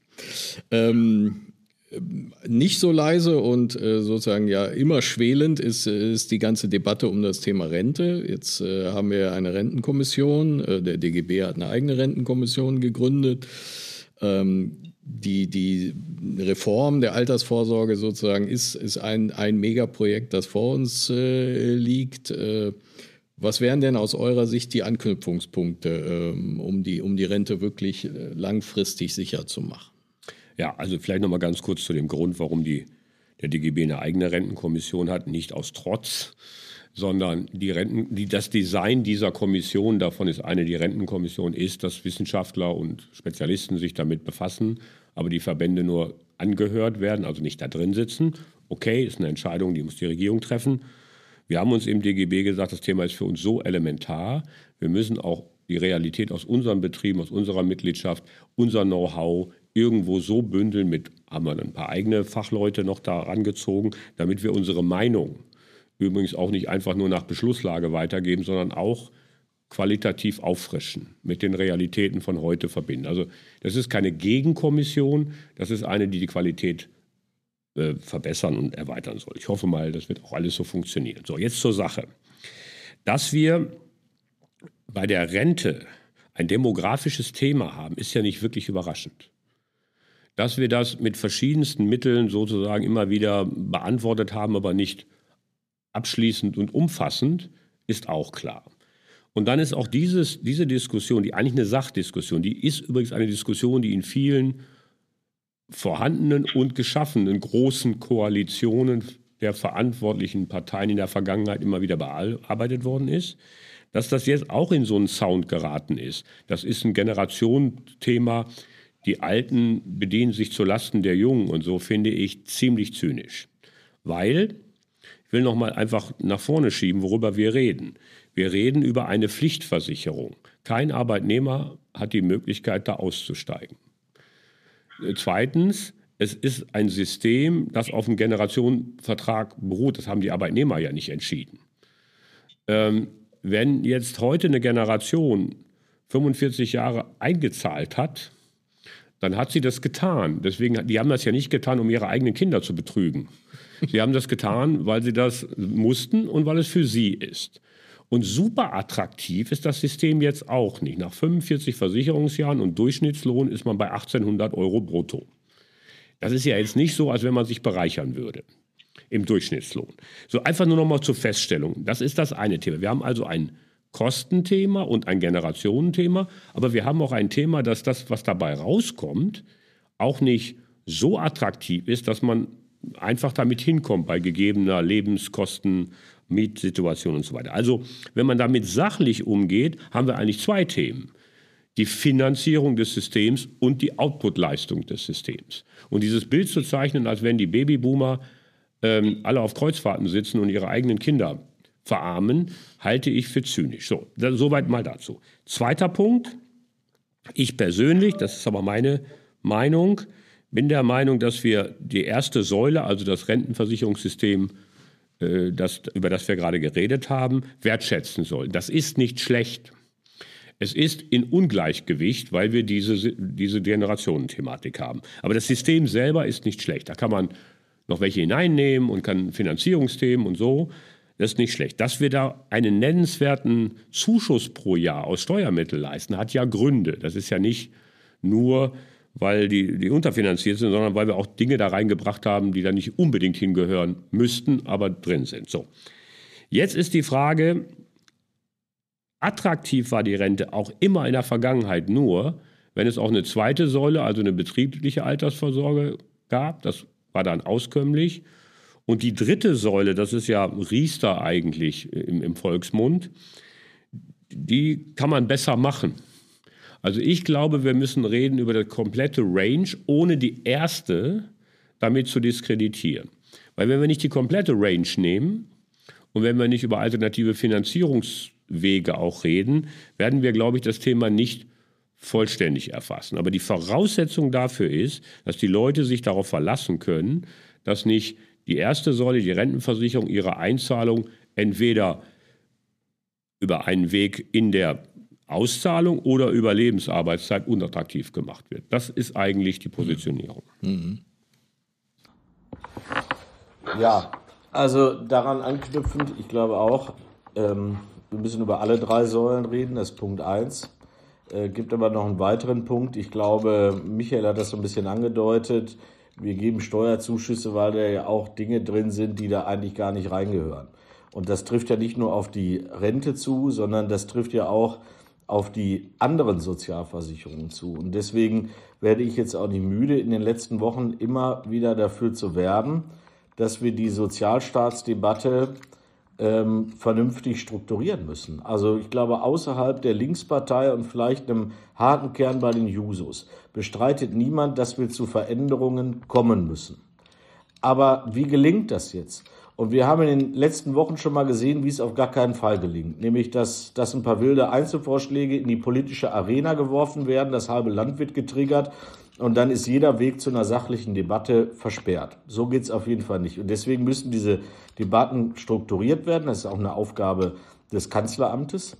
Ähm, nicht so leise und äh, sozusagen ja immer schwelend ist, ist die ganze Debatte um das Thema Rente. Jetzt äh, haben wir eine Rentenkommission, äh, der D G B hat eine eigene Rentenkommission gegründet. Ähm, die, die Reform der Altersvorsorge sozusagen ist, ist ein, ein Megaprojekt, das vor uns äh, liegt. Äh, Was wären denn aus eurer Sicht die Anknüpfungspunkte, ähm, um die, um die Rente wirklich äh, langfristig sicher zu machen? Ja, also vielleicht noch mal ganz kurz zu dem Grund, warum die, der D G B eine eigene Rentenkommission hat. Nicht aus Trotz, sondern die Renten, die, das Design dieser Kommission, davon ist eine die Rentenkommission, ist, dass Wissenschaftler und Spezialisten sich damit befassen, aber die Verbände nur angehört werden, also nicht da drin sitzen. Okay, ist eine Entscheidung, die muss die Regierung treffen. Wir haben uns im D G B gesagt, das Thema ist für uns so elementar. Wir müssen auch die Realität aus unseren Betrieben, aus unserer Mitgliedschaft, unser Know-how irgendwo so bündeln mit, haben wir ein paar eigene Fachleute noch da rangezogen, damit wir unsere Meinung übrigens auch nicht einfach nur nach Beschlusslage weitergeben, sondern auch qualitativ auffrischen, mit den Realitäten von heute verbinden. Also das ist keine Gegenkommission, das ist eine, die die Qualität äh, verbessern und erweitern soll. Ich hoffe mal, das wird auch alles so funktionieren. So, jetzt zur Sache. Dass wir bei der Rente ein demografisches Thema haben, ist ja nicht wirklich überraschend. Dass wir das mit verschiedensten Mitteln sozusagen immer wieder beantwortet haben, aber nicht abschließend und umfassend, ist auch klar. Und dann ist auch dieses, diese Diskussion, die eigentlich eine Sachdiskussion, die ist übrigens eine Diskussion, die in vielen vorhandenen und geschaffenen großen Koalitionen der verantwortlichen Parteien in der Vergangenheit immer wieder bearbeitet worden ist. Dass das jetzt auch in so einen Sound geraten ist, das ist ein Generationenthema. Die Alten bedienen sich zulasten der Jungen und so finde ich ziemlich zynisch. Weil, ich will noch mal einfach nach vorne schieben, worüber wir reden. Wir reden über eine Pflichtversicherung. Kein Arbeitnehmer hat die Möglichkeit, da auszusteigen. Zweitens, es ist ein System, das auf einem Generationenvertrag beruht. Das haben die Arbeitnehmer ja nicht entschieden. Ähm, wenn jetzt heute eine Generation fünfundvierzig Jahre eingezahlt hat, dann hat sie das getan. Deswegen, die haben das ja nicht getan, um ihre eigenen Kinder zu betrügen. Sie haben das getan, weil sie das mussten und weil es für sie ist. Und super attraktiv ist das System jetzt auch nicht. Nach fünfundvierzig Versicherungsjahren und Durchschnittslohn ist man bei achtzehnhundert Euro brutto. Das ist ja jetzt nicht so, als wenn man sich bereichern würde im Durchschnittslohn. So, einfach nur noch mal zur Feststellung. Das ist das eine Thema. Wir haben also ein Kostenthema und ein Generationenthema, aber wir haben auch ein Thema, dass das, was dabei rauskommt, auch nicht so attraktiv ist, dass man einfach damit hinkommt bei gegebener Lebenskosten, Mietsituation und so weiter. Also wenn man damit sachlich umgeht, haben wir eigentlich zwei Themen. Die Finanzierung des Systems und die Outputleistung des Systems. Und dieses Bild zu zeichnen, als wenn die Babyboomer ähm, alle auf Kreuzfahrten sitzen und ihre eigenen Kinder verarmen, halte ich für zynisch. So, soweit mal dazu. Zweiter Punkt, Ich persönlich, das ist aber meine Meinung, bin der Meinung, dass wir die erste Säule, also das Rentenversicherungssystem, äh, das, über das wir gerade geredet haben, wertschätzen sollen. Das ist nicht schlecht. Es ist in Ungleichgewicht, weil wir diese, diese Generationenthematik haben. Aber das System selber ist nicht schlecht. Da kann man noch welche hineinnehmen und kann Finanzierungsthemen und so. Das ist nicht schlecht. Dass wir da einen nennenswerten Zuschuss pro Jahr aus Steuermitteln leisten, hat ja Gründe. Das ist ja nicht nur, weil die, die unterfinanziert sind, sondern weil wir auch Dinge da reingebracht haben, die da nicht unbedingt hingehören müssten, aber drin sind. So. Jetzt ist die Frage, attraktiv war die Rente auch immer in der Vergangenheit nur, wenn es auch eine zweite Säule, also eine betriebliche Altersvorsorge gab. Das war dann auskömmlich. Und die dritte Säule, das ist ja Riester eigentlich im, im Volksmund, die kann man besser machen. Also ich glaube, wir müssen reden über die komplette Range, ohne die erste damit zu diskreditieren. Weil wenn wir nicht die komplette Range nehmen und wenn wir nicht über alternative Finanzierungswege auch reden, werden wir, glaube ich, das Thema nicht vollständig erfassen. Aber die Voraussetzung dafür ist, dass die Leute sich darauf verlassen können, dass nicht die erste Säule, die Rentenversicherung, ihre Einzahlung entweder über einen Weg in der Auszahlung oder über Lebensarbeitszeit unattraktiv gemacht wird. Das ist eigentlich die Positionierung. Mhm. Ja, also daran anknüpfend, ich glaube auch, ähm, wir müssen über alle drei Säulen reden, das ist Punkt eins. Äh, gibt aber noch einen weiteren Punkt. Ich glaube, Michael hat das so ein bisschen angedeutet. Wir geben Steuerzuschüsse, weil da ja auch Dinge drin sind, die da eigentlich gar nicht reingehören. Und das trifft ja nicht nur auf die Rente zu, sondern das trifft ja auch auf die anderen Sozialversicherungen zu. Und deswegen werde ich jetzt auch nicht müde, in den letzten Wochen immer wieder dafür zu werben, dass wir die Sozialstaatsdebatte ähm, vernünftig strukturieren müssen. Also ich glaube, außerhalb der Linkspartei und vielleicht einem harten Kern bei den Jusos bestreitet niemand, dass wir zu Veränderungen kommen müssen. Aber wie gelingt das jetzt? Und wir haben in den letzten Wochen schon mal gesehen, wie es auf gar keinen Fall gelingt. Nämlich, dass, dass ein paar wilde Einzelvorschläge in die politische Arena geworfen werden, das halbe Land wird getriggert und dann ist jeder Weg zu einer sachlichen Debatte versperrt. So geht es auf jeden Fall nicht. Und deswegen müssen diese Debatten strukturiert werden. Das ist auch eine Aufgabe des Kanzleramtes.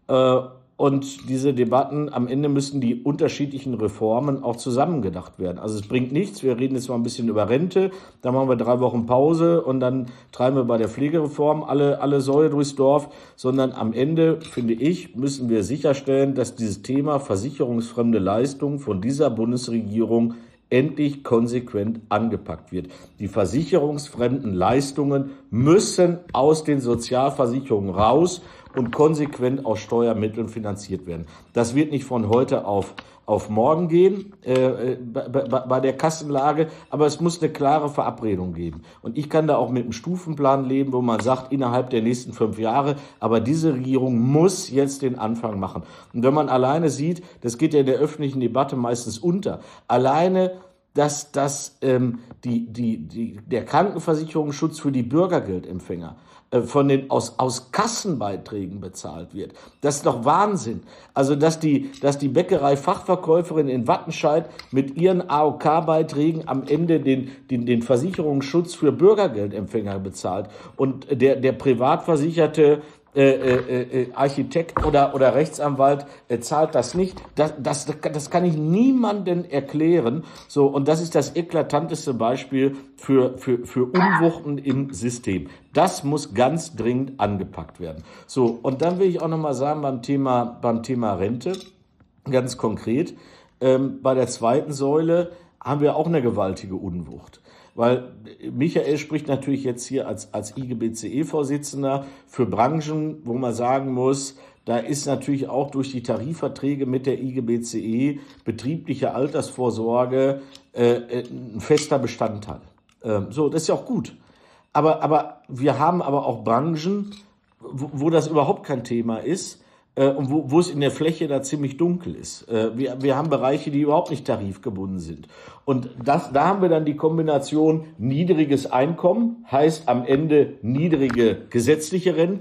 Und diese Debatten, am Ende müssen die unterschiedlichen Reformen auch zusammengedacht werden. Also es bringt nichts, wir reden jetzt mal ein bisschen über Rente, dann machen wir drei Wochen Pause und dann treiben wir bei der Pflegereform alle, alle Säue durchs Dorf, sondern am Ende, finde ich, müssen wir sicherstellen, dass dieses Thema versicherungsfremde Leistungen von dieser Bundesregierung endlich konsequent angepackt wird. Die versicherungsfremden Leistungen müssen aus den Sozialversicherungen raus und konsequent aus Steuermitteln finanziert werden. Das wird nicht von heute auf, auf morgen gehen äh, bei, bei, bei der Kassenlage, aber es muss eine klare Verabredung geben. Und ich kann da auch mit einem Stufenplan leben, wo man sagt, innerhalb der nächsten fünf Jahre, aber diese Regierung muss jetzt den Anfang machen. Und wenn man alleine sieht, das geht ja in der öffentlichen Debatte meistens unter, alleine dass, dass ähm, die, die, die, der Krankenversicherungsschutz für die Bürgergeldempfänger äh, von den aus, aus Kassenbeiträgen bezahlt wird. Das ist doch Wahnsinn. Also dass die, dass die Bäckerei-Fachverkäuferin in Wattenscheid mit ihren A O K-Beiträgen am Ende den, den, den Versicherungsschutz für Bürgergeldempfänger bezahlt und der, der Privatversicherte Äh, äh, äh, Architekt oder, oder Rechtsanwalt äh, zahlt das nicht. Das, das, das kann ich niemandem erklären. So, und das ist das eklatanteste Beispiel für, für, für Unwuchten im System. Das muss ganz dringend angepackt werden. So, und dann will ich auch nochmal sagen beim Thema, beim Thema Rente, ganz konkret, ähm, bei der zweiten Säule haben wir auch eine gewaltige Unwucht. Weil Michael spricht natürlich jetzt hier als, als I G B C E-Vorsitzender für Branchen, wo man sagen muss, da ist natürlich auch durch die Tarifverträge mit der I G B C E betriebliche Altersvorsorge äh, ein fester Bestandteil. Ähm, so, das ist ja auch gut. Aber, aber wir haben aber auch Branchen, wo, wo das überhaupt kein Thema ist. Und wo, wo es in der Fläche da ziemlich dunkel ist. Wir, wir haben Bereiche, die überhaupt nicht tarifgebunden sind. Und das, da haben wir dann die Kombination niedriges Einkommen, heißt am Ende niedrige gesetzliche Rente,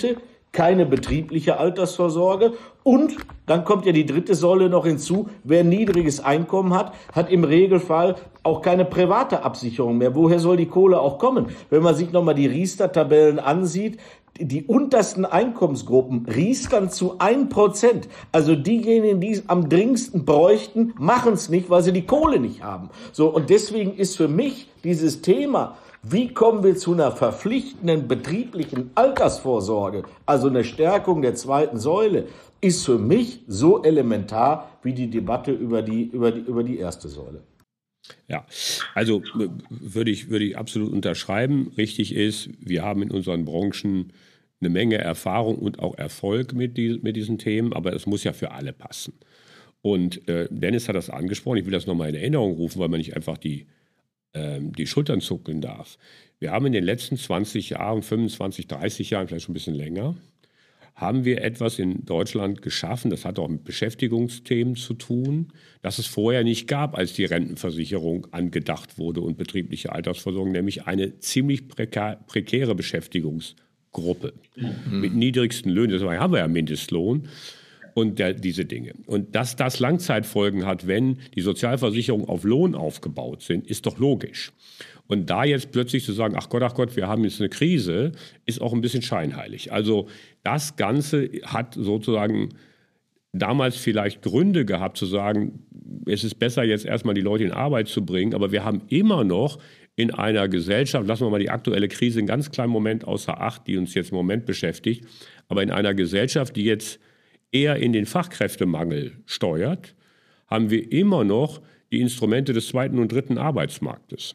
keine betriebliche Altersvorsorge. Und dann kommt ja die dritte Säule noch hinzu, wer ein niedriges Einkommen hat, hat im Regelfall auch keine private Absicherung mehr. Woher soll die Kohle auch kommen? Wenn man sich nochmal die Riester-Tabellen ansieht, die untersten Einkommensgruppen riestern zu ein Prozent. Also diejenigen, die es am dringendsten bräuchten, machen es nicht, weil sie die Kohle nicht haben. So, und deswegen ist für mich dieses Thema, wie kommen wir zu einer verpflichtenden betrieblichen Altersvorsorge, also eine Stärkung der zweiten Säule, ist für mich so elementar wie die Debatte über die, über die, über die erste Säule. Ja, also würde ich, würde ich absolut unterschreiben. Richtig ist, wir haben in unseren Branchen eine Menge Erfahrung und auch Erfolg mit, die, mit diesen Themen, aber es muss ja für alle passen. Und äh, Dennis hat das angesprochen, ich will das nochmal in Erinnerung rufen, weil man nicht einfach die, äh, die Schultern zucken darf. Wir haben in den letzten zwanzig Jahren, fünfundzwanzig, dreißig Jahren, vielleicht schon ein bisschen länger, haben wir etwas in Deutschland geschaffen, das hat auch mit Beschäftigungsthemen zu tun, das es vorher nicht gab, als die Rentenversicherung angedacht wurde und betriebliche Altersversorgung, nämlich eine ziemlich prekär, prekäre Beschäftigungsgruppe mhm. mit niedrigsten Löhnen. Deswegen haben wir ja Mindestlohn und der, diese Dinge. Und dass das Langzeitfolgen hat, wenn die Sozialversicherungen auf Lohn aufgebaut sind, ist doch logisch. Und da jetzt plötzlich zu sagen, ach Gott, ach Gott, wir haben jetzt eine Krise, ist auch ein bisschen scheinheilig. Also das Ganze hat sozusagen damals vielleicht Gründe gehabt zu sagen, es ist besser jetzt erstmal die Leute in Arbeit zu bringen, aber wir haben immer noch in einer Gesellschaft, lassen wir mal die aktuelle Krise einen ganz kleinen Moment außer Acht, die uns jetzt im Moment beschäftigt, aber in einer Gesellschaft, die jetzt eher in den Fachkräftemangel steuert, haben wir immer noch die Instrumente des zweiten und dritten Arbeitsmarktes,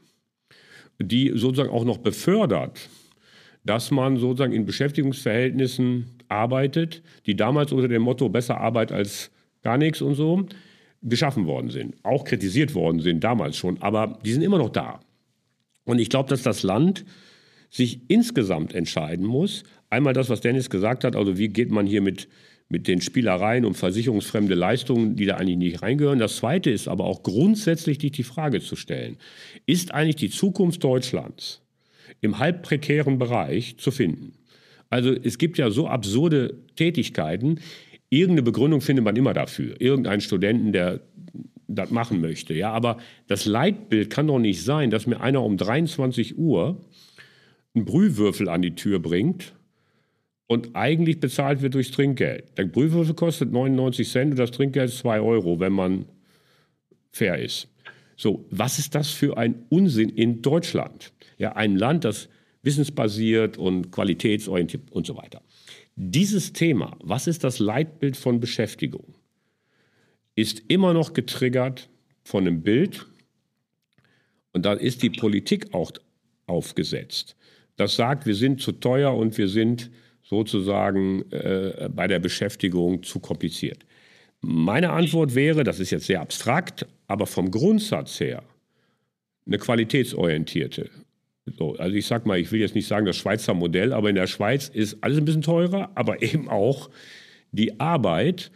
die sozusagen auch noch befördert, dass man sozusagen in Beschäftigungsverhältnissen arbeitet, die damals unter dem Motto besser Arbeit als gar nichts und so geschaffen worden sind, auch kritisiert worden sind damals schon, aber die sind immer noch da. Und ich glaube, dass das Land sich insgesamt entscheiden muss, einmal das, was Dennis gesagt hat, also wie geht man hier mit, mit den Spielereien um versicherungsfremde Leistungen, die da eigentlich nicht reingehören. Das Zweite ist aber auch grundsätzlich die Frage zu stellen, ist eigentlich die Zukunft Deutschlands im halb prekären Bereich zu finden? Also es gibt ja so absurde Tätigkeiten, irgendeine Begründung findet man immer dafür. Irgendein Studenten, der das machen möchte. Ja, aber das Leitbild kann doch nicht sein, dass mir einer um dreiundzwanzig Uhr einen Brühwürfel an die Tür bringt und eigentlich bezahlt wird durch Trinkgeld. Der Brühwürfel kostet neunundneunzig Cent und das Trinkgeld zwei Euro, wenn man fair ist. So, was ist das für ein Unsinn in Deutschland? Ja, ein Land, das wissensbasiert und qualitätsorientiert und so weiter. Dieses Thema, was ist das Leitbild von Beschäftigung, ist immer noch getriggert von einem Bild und da ist die Politik auch aufgesetzt. Das sagt, wir sind zu teuer und wir sind sozusagen äh, bei der Beschäftigung zu kompliziert. Meine Antwort wäre, das ist jetzt sehr abstrakt, aber vom Grundsatz her eine qualitätsorientierte. So, also ich sag mal, ich will jetzt nicht sagen das Schweizer Modell, aber in der Schweiz ist alles ein bisschen teurer, aber eben auch die Arbeit,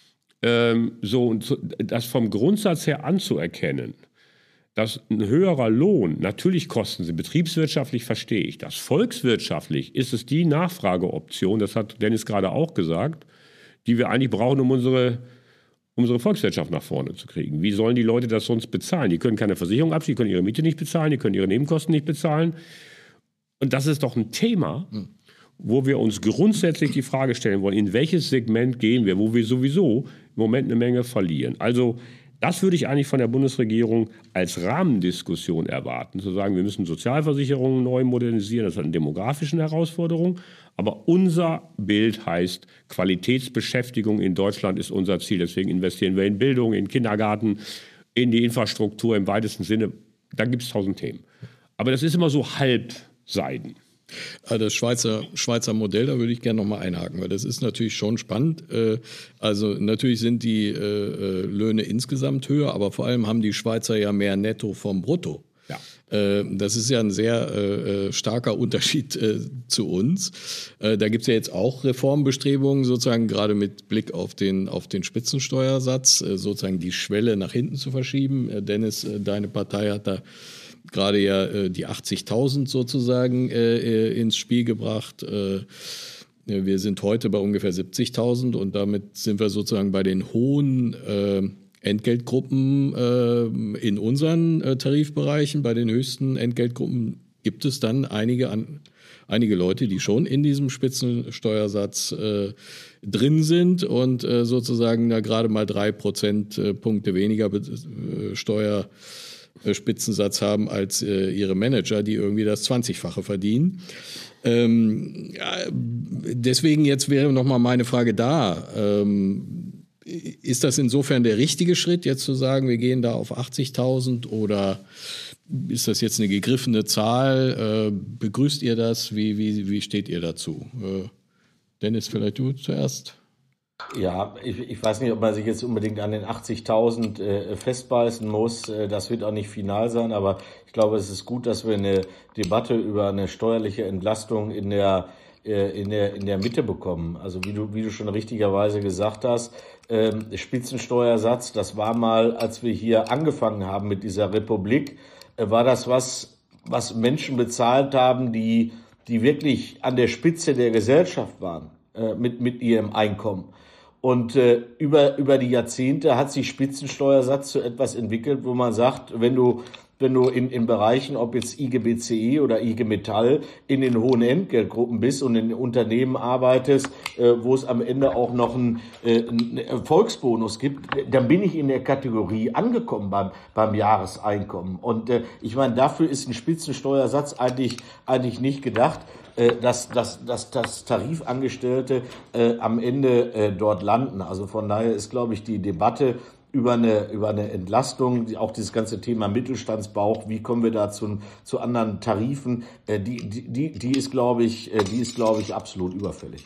ähm, so, das vom Grundsatz her anzuerkennen, dass ein höherer Lohn, natürlich Kosten sind, betriebswirtschaftlich verstehe ich das. Volkswirtschaftlich ist es die Nachfrageoption, das hat Dennis gerade auch gesagt, die wir eigentlich brauchen, um unsere, unsere Volkswirtschaft nach vorne zu kriegen. Wie sollen die Leute das sonst bezahlen? Die können keine Versicherung abschließen, die können ihre Miete nicht bezahlen, die können ihre Nebenkosten nicht bezahlen. Und das ist doch ein Thema, wo wir uns grundsätzlich die Frage stellen wollen, in welches Segment gehen wir, wo wir sowieso im Moment eine Menge verlieren. Also das würde ich eigentlich von der Bundesregierung als Rahmendiskussion erwarten, zu sagen, wir müssen Sozialversicherungen neu modernisieren, das hat eine demografische Herausforderung, aber unser Bild heißt, Qualitätsbeschäftigung in Deutschland ist unser Ziel, deswegen investieren wir in Bildung, in Kindergarten, in die Infrastruktur im weitesten Sinne, da gibt es tausend Themen. Aber das ist immer so Halbseiden. Das Schweizer, Schweizer Modell, da würde ich gerne nochmal einhaken, weil das ist natürlich schon spannend. Also natürlich sind die Löhne insgesamt höher, aber vor allem haben die Schweizer ja mehr Netto vom Brutto. Ja. Das ist ja ein sehr starker Unterschied zu uns. Da gibt es ja jetzt auch Reformbestrebungen, sozusagen gerade mit Blick auf den, auf den Spitzensteuersatz, sozusagen die Schwelle nach hinten zu verschieben. Dennis, deine Partei hat da gerade ja äh, die achtzigtausend sozusagen äh, ins Spiel gebracht. Äh, wir sind heute bei ungefähr siebzigtausend und damit sind wir sozusagen bei den hohen äh, Entgeltgruppen äh, in unseren äh, Tarifbereichen. Bei den höchsten Entgeltgruppen gibt es dann einige, an, einige Leute, die schon in diesem Spitzensteuersatz äh, drin sind und äh, sozusagen da gerade mal drei Prozentpunkte weniger äh, Steuerspitzensatz haben als äh, ihre Manager, die irgendwie das zwanzigfache verdienen. Ähm, ja, deswegen jetzt wäre nochmal meine Frage da. Ähm, ist das insofern der richtige Schritt, jetzt zu sagen, wir gehen da auf achtzigtausend, oder ist das jetzt eine gegriffene Zahl? Äh, begrüßt ihr das? Wie, wie, wie steht ihr dazu? Äh, Dennis, vielleicht du zuerst. Ja, ich, ich weiß nicht, ob man sich jetzt unbedingt an den achtzigtausend äh, festbeißen muss. Äh, das wird auch nicht final sein, aber ich glaube, es ist gut, dass wir eine Debatte über eine steuerliche Entlastung in der äh, in der in der Mitte bekommen. Also wie du wie du schon richtigerweise gesagt hast, äh, Spitzensteuersatz, das war mal, als wir hier angefangen haben mit dieser Republik, äh, war das was was Menschen bezahlt haben, die die wirklich an der Spitze der Gesellschaft waren äh, mit mit ihrem Einkommen. Und äh, über über die Jahrzehnte hat sich Spitzensteuersatz zu etwas entwickelt, wo man sagt, wenn du wenn du in, in Bereichen, ob jetzt I G B C E oder I G Metall, in den hohen Entgeltgruppen bist und in Unternehmen arbeitest, äh, wo es am Ende auch noch einen, äh, einen Erfolgsbonus gibt, dann bin ich in der Kategorie angekommen beim beim Jahreseinkommen. Und äh, ich meine, dafür ist ein Spitzensteuersatz eigentlich eigentlich nicht gedacht, äh, dass, dass, dass, dass Tarifangestellte äh, am Ende äh, dort landen. Also von daher ist, glaube ich, die Debatte über eine, über eine Entlastung, auch dieses ganze Thema Mittelstandsbauch, wie kommen wir da zu, zu anderen Tarifen, äh, die, die, die ist, glaube ich, äh, die ist, glaube ich, absolut überfällig.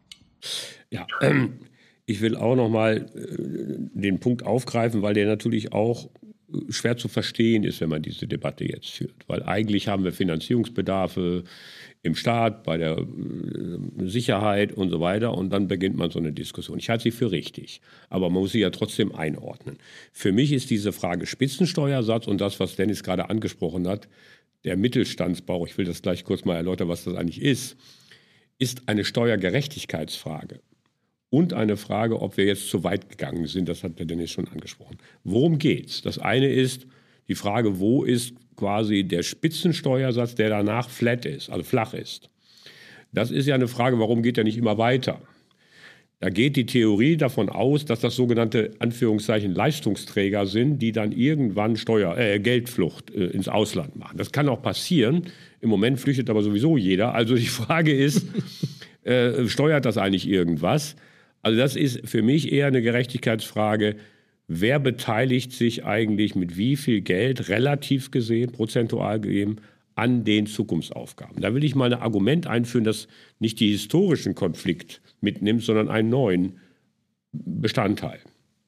Ja, ja ähm, ich will auch noch mal äh, den Punkt aufgreifen, weil der natürlich auch schwer zu verstehen ist, wenn man diese Debatte jetzt führt. Weil eigentlich haben wir Finanzierungsbedarfe im Staat, bei der äh, Sicherheit und so weiter. Und dann beginnt man so eine Diskussion. Ich halte sie für richtig, aber man muss sie ja trotzdem einordnen. Für mich ist diese Frage Spitzensteuersatz und das, was Dennis gerade angesprochen hat, der Mittelstandsbauch, ich will das gleich kurz mal erläutern, was das eigentlich ist, ist eine Steuergerechtigkeitsfrage. Und eine Frage, ob wir jetzt zu weit gegangen sind, das hat der Dennis schon angesprochen. Worum geht's? Das eine ist die Frage, wo ist quasi der Spitzensteuersatz, der danach flat ist, also flach ist. Das ist ja eine Frage, warum geht er nicht immer weiter? Da geht die Theorie davon aus, dass das sogenannte Anführungszeichen Leistungsträger sind, die dann irgendwann Steuer, äh, Geldflucht äh, ins Ausland machen. Das kann auch passieren. Im Moment flüchtet aber sowieso jeder. Also die Frage ist, äh, steuert das eigentlich irgendwas? Also das ist für mich eher eine Gerechtigkeitsfrage. Wer beteiligt sich eigentlich mit wie viel Geld, relativ gesehen, prozentual gegeben, an den Zukunftsaufgaben? Da will ich mal ein Argument einführen, das nicht die historischen Konflikt mitnimmt, sondern einen neuen Bestandteil.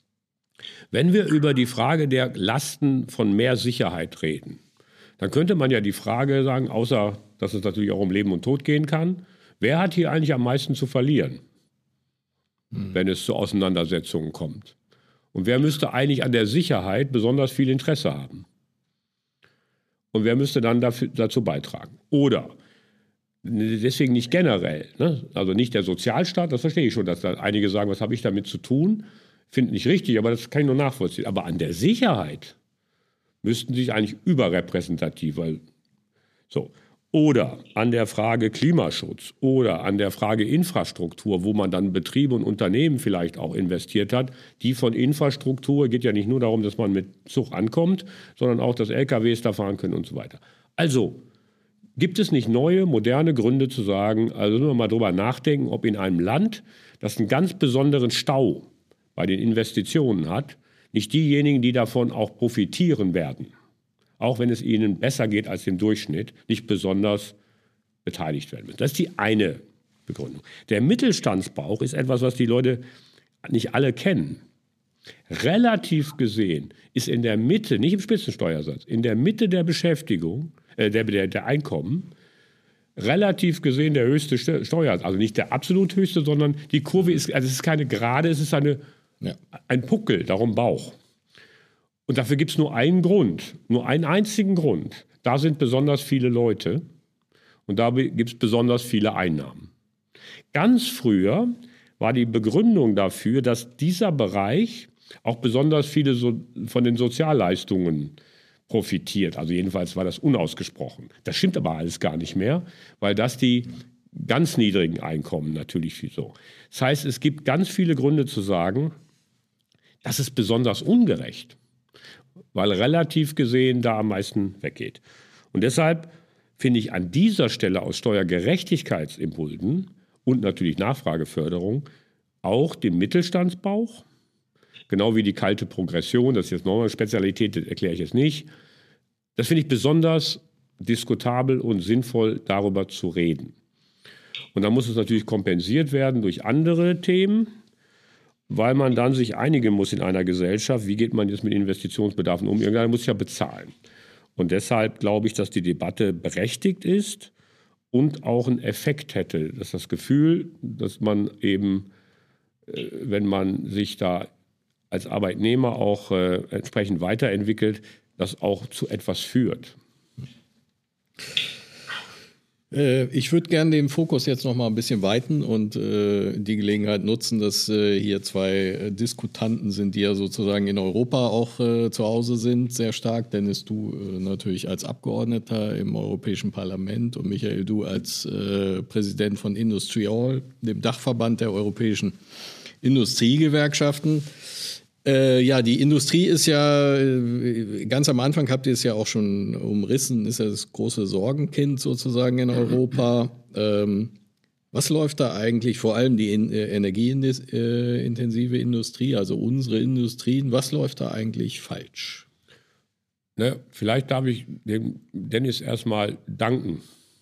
Wenn wir über die Frage der Lasten von mehr Sicherheit reden, dann könnte man ja die Frage sagen, außer dass es natürlich auch um Leben und Tod gehen kann, wer hat hier eigentlich am meisten zu verlieren, hm. wenn es zu Auseinandersetzungen kommt? Und wer müsste eigentlich an der Sicherheit besonders viel Interesse haben? Und wer müsste dann dafür, dazu beitragen? Oder, deswegen nicht generell, ne? Also nicht der Sozialstaat, das verstehe ich schon, dass da einige sagen, was habe ich damit zu tun? Finde nicht richtig, aber das kann ich nur nachvollziehen. Aber an der Sicherheit müssten sich eigentlich überrepräsentativ, weil so. Oder an der Frage Klimaschutz oder an der Frage Infrastruktur, wo man dann Betriebe und Unternehmen vielleicht auch investiert hat. Die von Infrastruktur geht ja nicht nur darum, dass man mit Zug ankommt, sondern auch, dass L K Ws da fahren können und so weiter. Also gibt es nicht neue, moderne Gründe zu sagen, also nur mal drüber nachdenken, ob in einem Land, das einen ganz besonderen Stau bei den Investitionen hat, nicht diejenigen, die davon auch profitieren werden, auch wenn es ihnen besser geht als im Durchschnitt, nicht besonders beteiligt werden müssen. Das ist die eine Begründung. Der Mittelstandsbauch ist etwas, was die Leute nicht alle kennen. Relativ gesehen ist in der Mitte, nicht im Spitzensteuersatz, in der Mitte der Beschäftigung, äh, der, der, der Einkommen, relativ gesehen der höchste Steuersatz. Also nicht der absolut höchste, sondern die Kurve ist, also es ist keine gerade, es ist eine, ja. ein Puckel, darum Bauch. Und dafür gibt es nur einen Grund, nur einen einzigen Grund. Da sind besonders viele Leute und da gibt es besonders viele Einnahmen. Ganz früher war die Begründung dafür, dass dieser Bereich auch besonders viele so von den Sozialleistungen profitiert. Also jedenfalls war das unausgesprochen. Das stimmt aber alles gar nicht mehr, weil das die ganz niedrigen Einkommen natürlich so. Das heißt, es gibt ganz viele Gründe zu sagen, das ist besonders ungerecht, weil relativ gesehen da am meisten weggeht. Und deshalb finde ich an dieser Stelle aus Steuergerechtigkeitsimpulsen und natürlich Nachfrageförderung auch den Mittelstandsbauch, genau wie die kalte Progression, das ist jetzt nochmal eine Spezialität, das erkläre ich jetzt nicht. Das finde ich besonders diskutabel und sinnvoll, darüber zu reden. Und dann muss es natürlich kompensiert werden durch andere Themen, weil man dann sich einigen muss in einer Gesellschaft, wie geht man jetzt mit Investitionsbedarfen um? Irgendeiner muss ja bezahlen. Und deshalb glaube ich, dass die Debatte berechtigt ist und auch einen Effekt hätte. Das ist das Gefühl, dass man eben, wenn man sich da als Arbeitnehmer auch äh, entsprechend weiterentwickelt, das auch zu etwas führt. Ich würde gerne den Fokus jetzt noch mal ein bisschen weiten und äh, die Gelegenheit nutzen, dass äh, hier zwei äh, Diskutanten sind, die ja sozusagen in Europa auch äh, zu Hause sind, sehr stark. Dennis, du äh, natürlich als Abgeordneter im Europäischen Parlament und Michael, du als äh, Präsident von IndustriAll, dem Dachverband der europäischen Industriegewerkschaften. Äh, ja, die Industrie ist ja, äh, ganz am Anfang habt ihr es ja auch schon umrissen, ist ja das große Sorgenkind sozusagen in Europa. Ähm, was läuft da eigentlich, vor allem die in, äh, energieintensive Industrie, also unsere Industrien, was läuft da eigentlich falsch? Ne, vielleicht darf ich dem Dennis erstmal danken,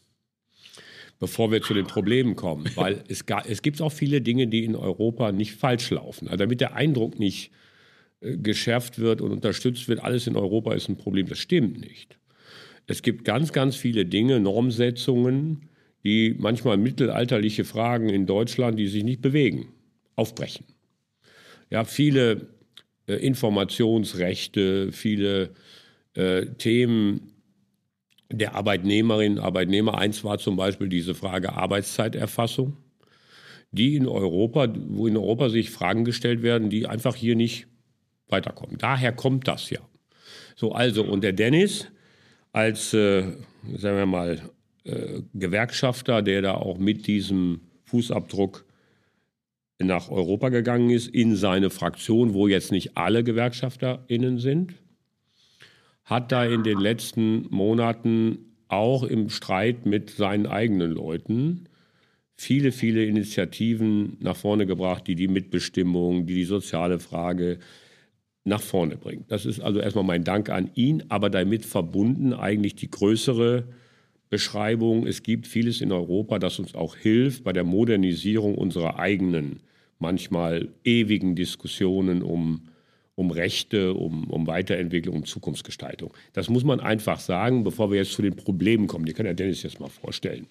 bevor wir zu den Problemen kommen, weil es, gar, es gibt auch viele Dinge, die in Europa nicht falsch laufen. Also damit der Eindruck nicht geschärft wird und unterstützt wird, alles in Europa ist ein Problem. Das stimmt nicht. Es gibt ganz, ganz viele Dinge, Normsetzungen, die manchmal mittelalterliche Fragen in Deutschland, die sich nicht bewegen, aufbrechen. Ja, viele äh, Informationsrechte, viele äh, Themen der Arbeitnehmerinnen und Arbeitnehmer. Eins war zum Beispiel diese Frage Arbeitszeiterfassung, die in Europa, wo in Europa sich Fragen gestellt werden, die einfach hier nicht weiterkommen. Daher kommt das ja. So, also, und der Dennis als, äh, sagen wir mal, äh, Gewerkschafter, der da auch mit diesem Fußabdruck nach Europa gegangen ist, in seine Fraktion, wo jetzt nicht alle GewerkschafterInnen sind, hat da in den letzten Monaten auch im Streit mit seinen eigenen Leuten viele, viele Initiativen nach vorne gebracht, die die Mitbestimmung, die die soziale Frage nach vorne bringt. Das ist also erstmal mein Dank an ihn, aber damit verbunden eigentlich die größere Beschreibung. Es gibt vieles in Europa, das uns auch hilft bei der Modernisierung unserer eigenen, manchmal ewigen Diskussionen um, um Rechte, um, um Weiterentwicklung, um Zukunftsgestaltung. Das muss man einfach sagen, bevor wir jetzt zu den Problemen kommen. Die kann der Dennis jetzt mal vorstellen.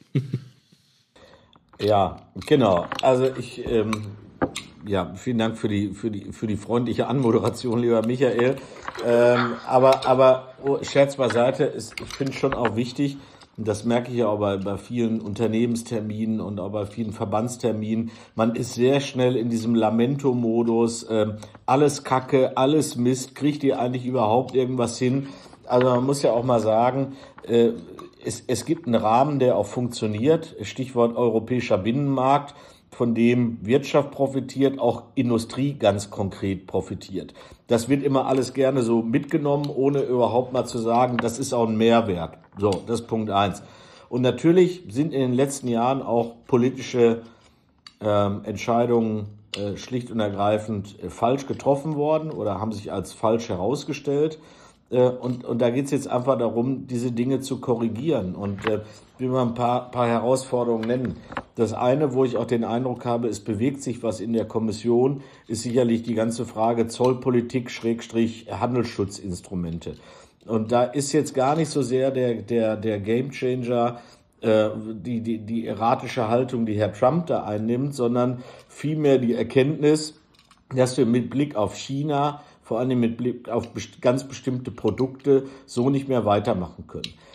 Ja, genau. Also ich... Ähm Ja, vielen Dank für die für die für die freundliche Anmoderation, lieber Michael. Ähm, aber aber oh, Scherz beiseite, ist, ich finde schon auch wichtig, und das merke ich ja auch bei, bei vielen Unternehmensterminen und auch bei vielen Verbandsterminen, man ist sehr schnell in diesem Lamento-Modus, ähm, alles Kacke, alles Mist, kriegt ihr eigentlich überhaupt irgendwas hin? Also man muss ja auch mal sagen, äh, es, es gibt einen Rahmen, der auch funktioniert, Stichwort europäischer Binnenmarkt, von dem Wirtschaft profitiert, auch Industrie ganz konkret profitiert. Das wird immer alles gerne so mitgenommen, ohne überhaupt mal zu sagen, das ist auch ein Mehrwert. So, das ist Punkt eins. Und natürlich sind in den letzten Jahren auch politische ähm, Entscheidungen äh, schlicht und ergreifend äh, falsch getroffen worden oder haben sich als falsch herausgestellt. Äh, und, und da geht es jetzt einfach darum, diese Dinge zu korrigieren. Und äh, ich will mal ein paar, paar Herausforderungen nennen. Das eine, wo ich auch den Eindruck habe, es bewegt sich was in der Kommission, ist sicherlich die ganze Frage Zollpolitik Schrägstrich Handelsschutzinstrumente. Und da ist jetzt gar nicht so sehr der, der, der Gamechanger, äh, die, die, die erratische Haltung, die Herr Trump da einnimmt, sondern vielmehr die Erkenntnis, dass wir mit Blick auf China, vor allem mit Blick auf ganz bestimmte Produkte, so nicht mehr weitermachen können.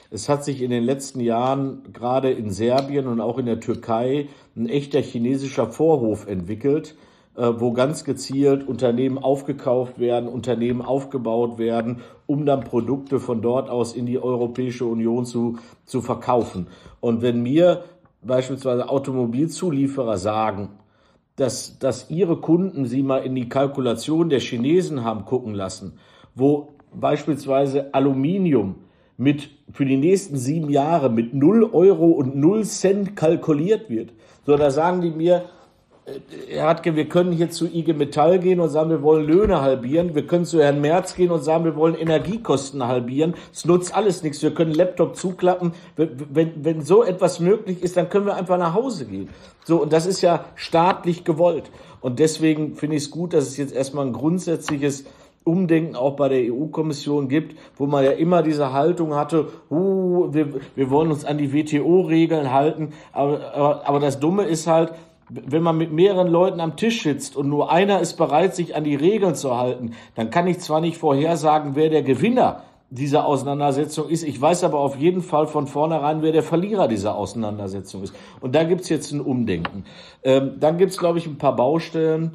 Es hat sich in den letzten Jahren gerade in Serbien und auch in der Türkei ein echter chinesischer Vorhof entwickelt, wo ganz gezielt Unternehmen aufgekauft werden, Unternehmen aufgebaut werden, um dann Produkte von dort aus in die Europäische Union zu, zu verkaufen. Und wenn mir beispielsweise Automobilzulieferer sagen, dass, dass ihre Kunden sie mal in die Kalkulation der Chinesen haben gucken lassen, wo beispielsweise Aluminium mit für die nächsten sieben Jahre mit null Euro und null Cent kalkuliert wird, so da sagen die mir, Herr Radke, wir können hier zu I G Metall gehen und sagen, wir wollen Löhne halbieren. Wir können zu Herrn Merz gehen und sagen, wir wollen Energiekosten halbieren. Es nutzt alles nichts. Wir können Laptop zuklappen. Wenn, wenn so etwas möglich ist, dann können wir einfach nach Hause gehen. So, und das ist ja staatlich gewollt. Und deswegen finde ich es gut, dass es jetzt erstmal ein grundsätzliches Umdenken auch bei der E U-Kommission gibt, wo man ja immer diese Haltung hatte, uh, wir, wir wollen uns an die W T O-Regeln halten. Aber, aber, aber das Dumme ist halt, wenn man mit mehreren Leuten am Tisch sitzt und nur einer ist bereit, sich an die Regeln zu halten, dann kann ich zwar nicht vorhersagen, wer der Gewinner dieser Auseinandersetzung ist. Ich weiß aber auf jeden Fall von vornherein, wer der Verlierer dieser Auseinandersetzung ist. Und da gibt's jetzt ein Umdenken. Ähm, dann gibt's, glaube ich, ein paar Baustellen,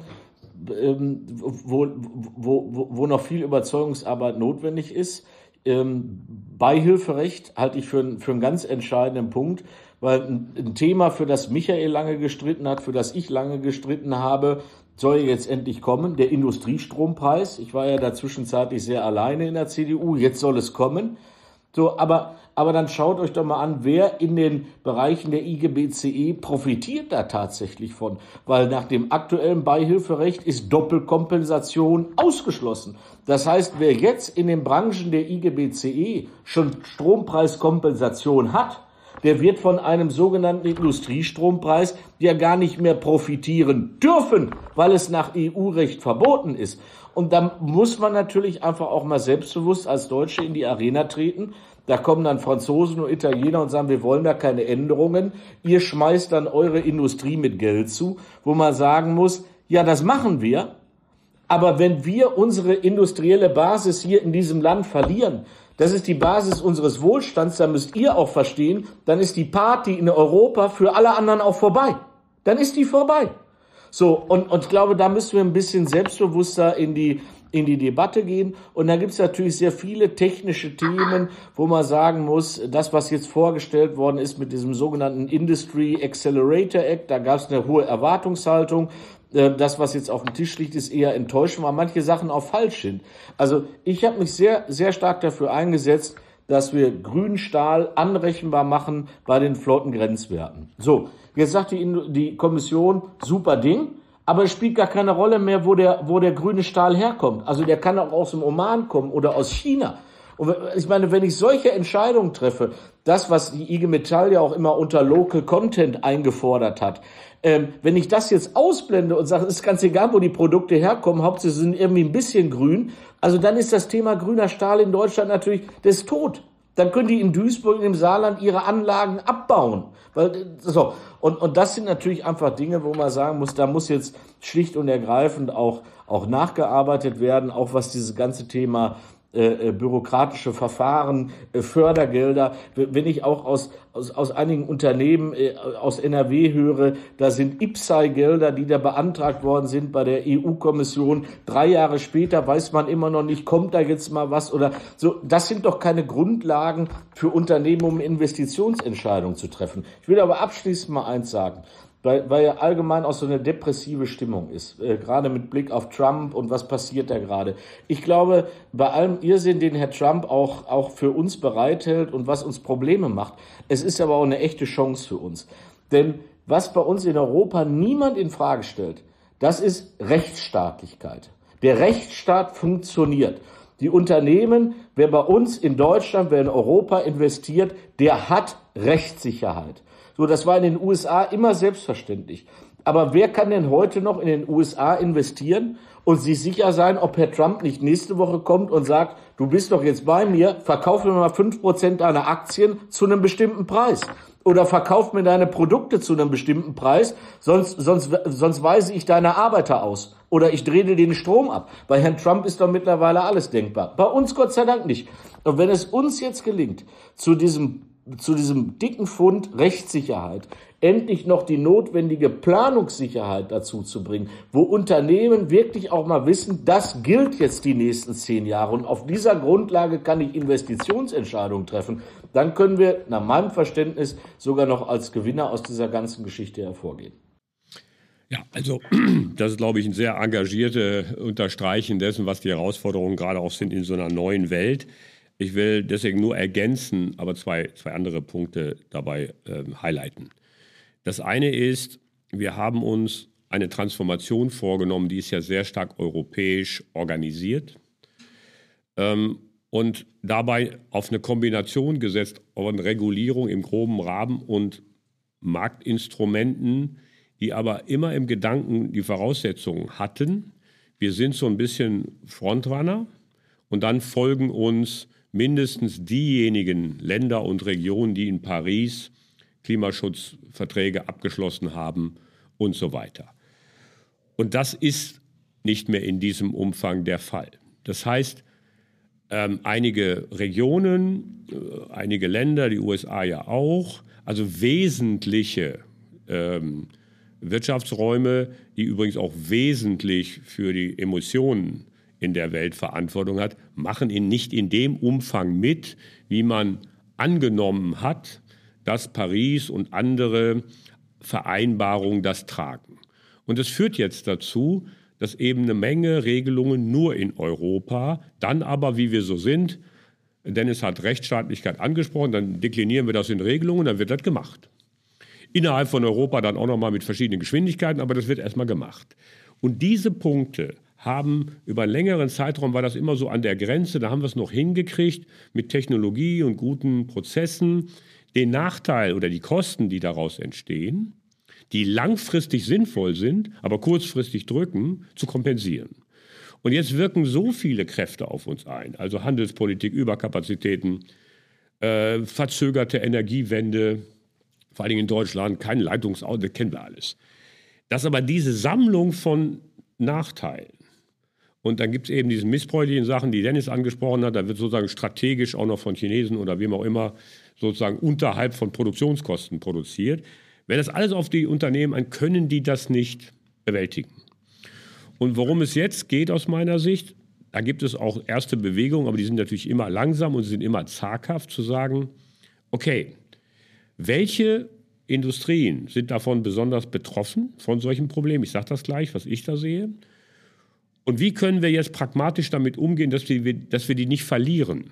ähm, wo, wo, wo, wo noch viel Überzeugungsarbeit notwendig ist. Ähm, Beihilferecht halte ich für, für einen ganz entscheidenden Punkt, weil ein, ein Thema, für das Michael lange gestritten hat, für das ich lange gestritten habe, soll jetzt endlich kommen, der Industriestrompreis. Ich war ja da zwischenzeitlich sehr alleine in der C D U, jetzt soll es kommen. So, aber, aber dann schaut euch doch mal an, wer in den Bereichen der I G B C E profitiert da tatsächlich von. Weil nach dem aktuellen Beihilferecht ist Doppelkompensation ausgeschlossen. Das heißt, wer jetzt in den Branchen der I G B C E schon Strompreiskompensation hat, der wird von einem sogenannten Industriestrompreis ja gar nicht mehr profitieren dürfen, weil es nach E U-Recht verboten ist. Und dann muss man natürlich einfach auch mal selbstbewusst als Deutsche in die Arena treten. Da kommen dann Franzosen und Italiener und sagen, wir wollen da keine Änderungen. Ihr schmeißt dann eure Industrie mit Geld zu, wo man sagen muss, ja, das machen wir. Aber wenn wir unsere industrielle Basis hier in diesem Land verlieren, das ist die Basis unseres Wohlstands, da müsst ihr auch verstehen, dann ist die Party in Europa für alle anderen auch vorbei. Dann ist die vorbei. So, und, und ich glaube, da müssen wir ein bisschen selbstbewusster in die, in die Debatte gehen. Und da gibt es natürlich sehr viele technische Themen, wo man sagen muss, das, was jetzt vorgestellt worden ist mit diesem sogenannten Industry Accelerator Act, da gab es eine hohe Erwartungshaltung. Das, was jetzt auf dem Tisch liegt, ist eher enttäuschend, weil manche Sachen auch falsch sind. Also ich habe mich sehr, sehr stark dafür eingesetzt, dass wir grünen Stahl anrechenbar machen bei den Flottengrenzwerten. So, jetzt sagt die, die Kommission, super Ding, aber es spielt gar keine Rolle mehr, wo der, wo der grüne Stahl herkommt. Also der kann auch aus dem Oman kommen oder aus China. Und ich meine, wenn ich solche Entscheidungen treffe, das, was die I G Metall ja auch immer unter Local Content eingefordert hat, ähm, wenn ich das jetzt ausblende und sage, es ist ganz egal, wo die Produkte herkommen, Hauptsache sie sind irgendwie ein bisschen grün, also dann ist das Thema grüner Stahl in Deutschland natürlich, das ist tot. Dann können die in Duisburg, im Saarland ihre Anlagen abbauen. Weil, so. Und, und das sind natürlich einfach Dinge, wo man sagen muss, da muss jetzt schlicht und ergreifend auch, auch nachgearbeitet werden, auch was dieses ganze Thema Äh, bürokratische Verfahren, äh, Fördergelder. Wenn ich auch aus, aus, aus einigen Unternehmen äh, aus N R W höre, da sind I P S A I-Gelder, die da beantragt worden sind bei der E U-Kommission. Drei Jahre später weiß man immer noch nicht, kommt da jetzt mal was oder so. Das sind doch keine Grundlagen für Unternehmen, um Investitionsentscheidungen zu treffen. Ich will aber abschließend mal eins sagen. Weil, weil ja allgemein auch so eine depressive Stimmung ist, äh, gerade mit Blick auf Trump und was passiert da gerade. Ich glaube, bei allem Irrsinn, den Herr Trump auch, auch für uns bereithält und was uns Probleme macht, es ist aber auch eine echte Chance für uns. Denn was bei uns in Europa niemand in Frage stellt, das ist Rechtsstaatlichkeit. Der Rechtsstaat funktioniert. Die Unternehmen, wer bei uns in Deutschland, wer in Europa investiert, der hat Rechtssicherheit. So, das war in den U S A immer selbstverständlich. Aber wer kann denn heute noch in den U S A investieren und sich sicher sein, ob Herr Trump nicht nächste Woche kommt und sagt, du bist doch jetzt bei mir, verkauf mir mal fünf Prozent deiner Aktien zu einem bestimmten Preis. oder verkauf mir deine Produkte zu einem bestimmten Preis, sonst, sonst, sonst weise ich deine Arbeiter aus oder ich drehe dir den Strom ab. Bei Herrn Trump ist doch mittlerweile alles denkbar. Bei uns Gott sei Dank nicht. Und wenn es uns jetzt gelingt, zu diesem, zu diesem dicken Pfund Rechtssicherheit endlich noch die notwendige Planungssicherheit dazu zu bringen, wo Unternehmen wirklich auch mal wissen, das gilt jetzt die nächsten zehn Jahre und auf dieser Grundlage kann ich Investitionsentscheidungen treffen, dann können wir nach meinem Verständnis sogar noch als Gewinner aus dieser ganzen Geschichte hervorgehen. Ja, also das ist, glaube ich, ein sehr engagiertes Unterstreichen dessen, was die Herausforderungen gerade auch sind in so einer neuen Welt. Ich will deswegen nur ergänzen, aber zwei, zwei andere Punkte dabei äh, highlighten. Das eine ist, wir haben uns eine Transformation vorgenommen, die ist ja sehr stark europäisch organisiert ähm, und dabei auf eine Kombination gesetzt von Regulierung im groben Rahmen und Marktinstrumenten, die aber immer im Gedanken die Voraussetzungen hatten. Wir sind so ein bisschen Frontrunner und dann folgen uns mindestens diejenigen Länder und Regionen, die in Paris Klimaschutzverträge abgeschlossen haben und so weiter. Und das ist nicht mehr in diesem Umfang der Fall. Das heißt, ähm, einige Regionen, äh, einige Länder, die U S A ja auch, also wesentliche ähm, Wirtschaftsräume, die übrigens auch wesentlich für die Emissionen in der Welt Verantwortung hat, machen ihn nicht in dem Umfang mit, wie man angenommen hat, dass Paris und andere Vereinbarungen das tragen. Und es führt jetzt dazu, dass eben eine Menge Regelungen nur in Europa, dann aber, wie wir so sind, Dennis hat Rechtsstaatlichkeit angesprochen, dann deklinieren wir das in Regelungen, dann wird das gemacht. Innerhalb von Europa dann auch nochmal mit verschiedenen Geschwindigkeiten, aber das wird erstmal gemacht. Und diese Punkte haben über einen längeren Zeitraum, war das immer so an der Grenze, da haben wir es noch hingekriegt mit Technologie und guten Prozessen, den Nachteil oder die Kosten, die daraus entstehen, die langfristig sinnvoll sind, aber kurzfristig drücken, zu kompensieren. Und jetzt wirken so viele Kräfte auf uns ein, also Handelspolitik, Überkapazitäten, äh, verzögerte Energiewende, vor allen Dingen in Deutschland, kein Leitungsauto, das kennen wir alles. Dass aber diese Sammlung von Nachteilen, und dann gibt es eben diese missbräuchlichen Sachen, die Dennis angesprochen hat, da wird sozusagen strategisch auch noch von Chinesen oder wem auch immer sozusagen unterhalb von Produktionskosten produziert. Wenn das alles auf die Unternehmen an, können die das nicht bewältigen. Und worum es jetzt geht aus meiner Sicht, da gibt es auch erste Bewegungen, aber die sind natürlich immer langsam und sind immer zaghaft, zu sagen, okay, welche Industrien sind davon besonders betroffen, von solchen Problemen? Ich sage das gleich, was ich da sehe. Und wie können wir jetzt pragmatisch damit umgehen, dass wir, dass wir die nicht verlieren?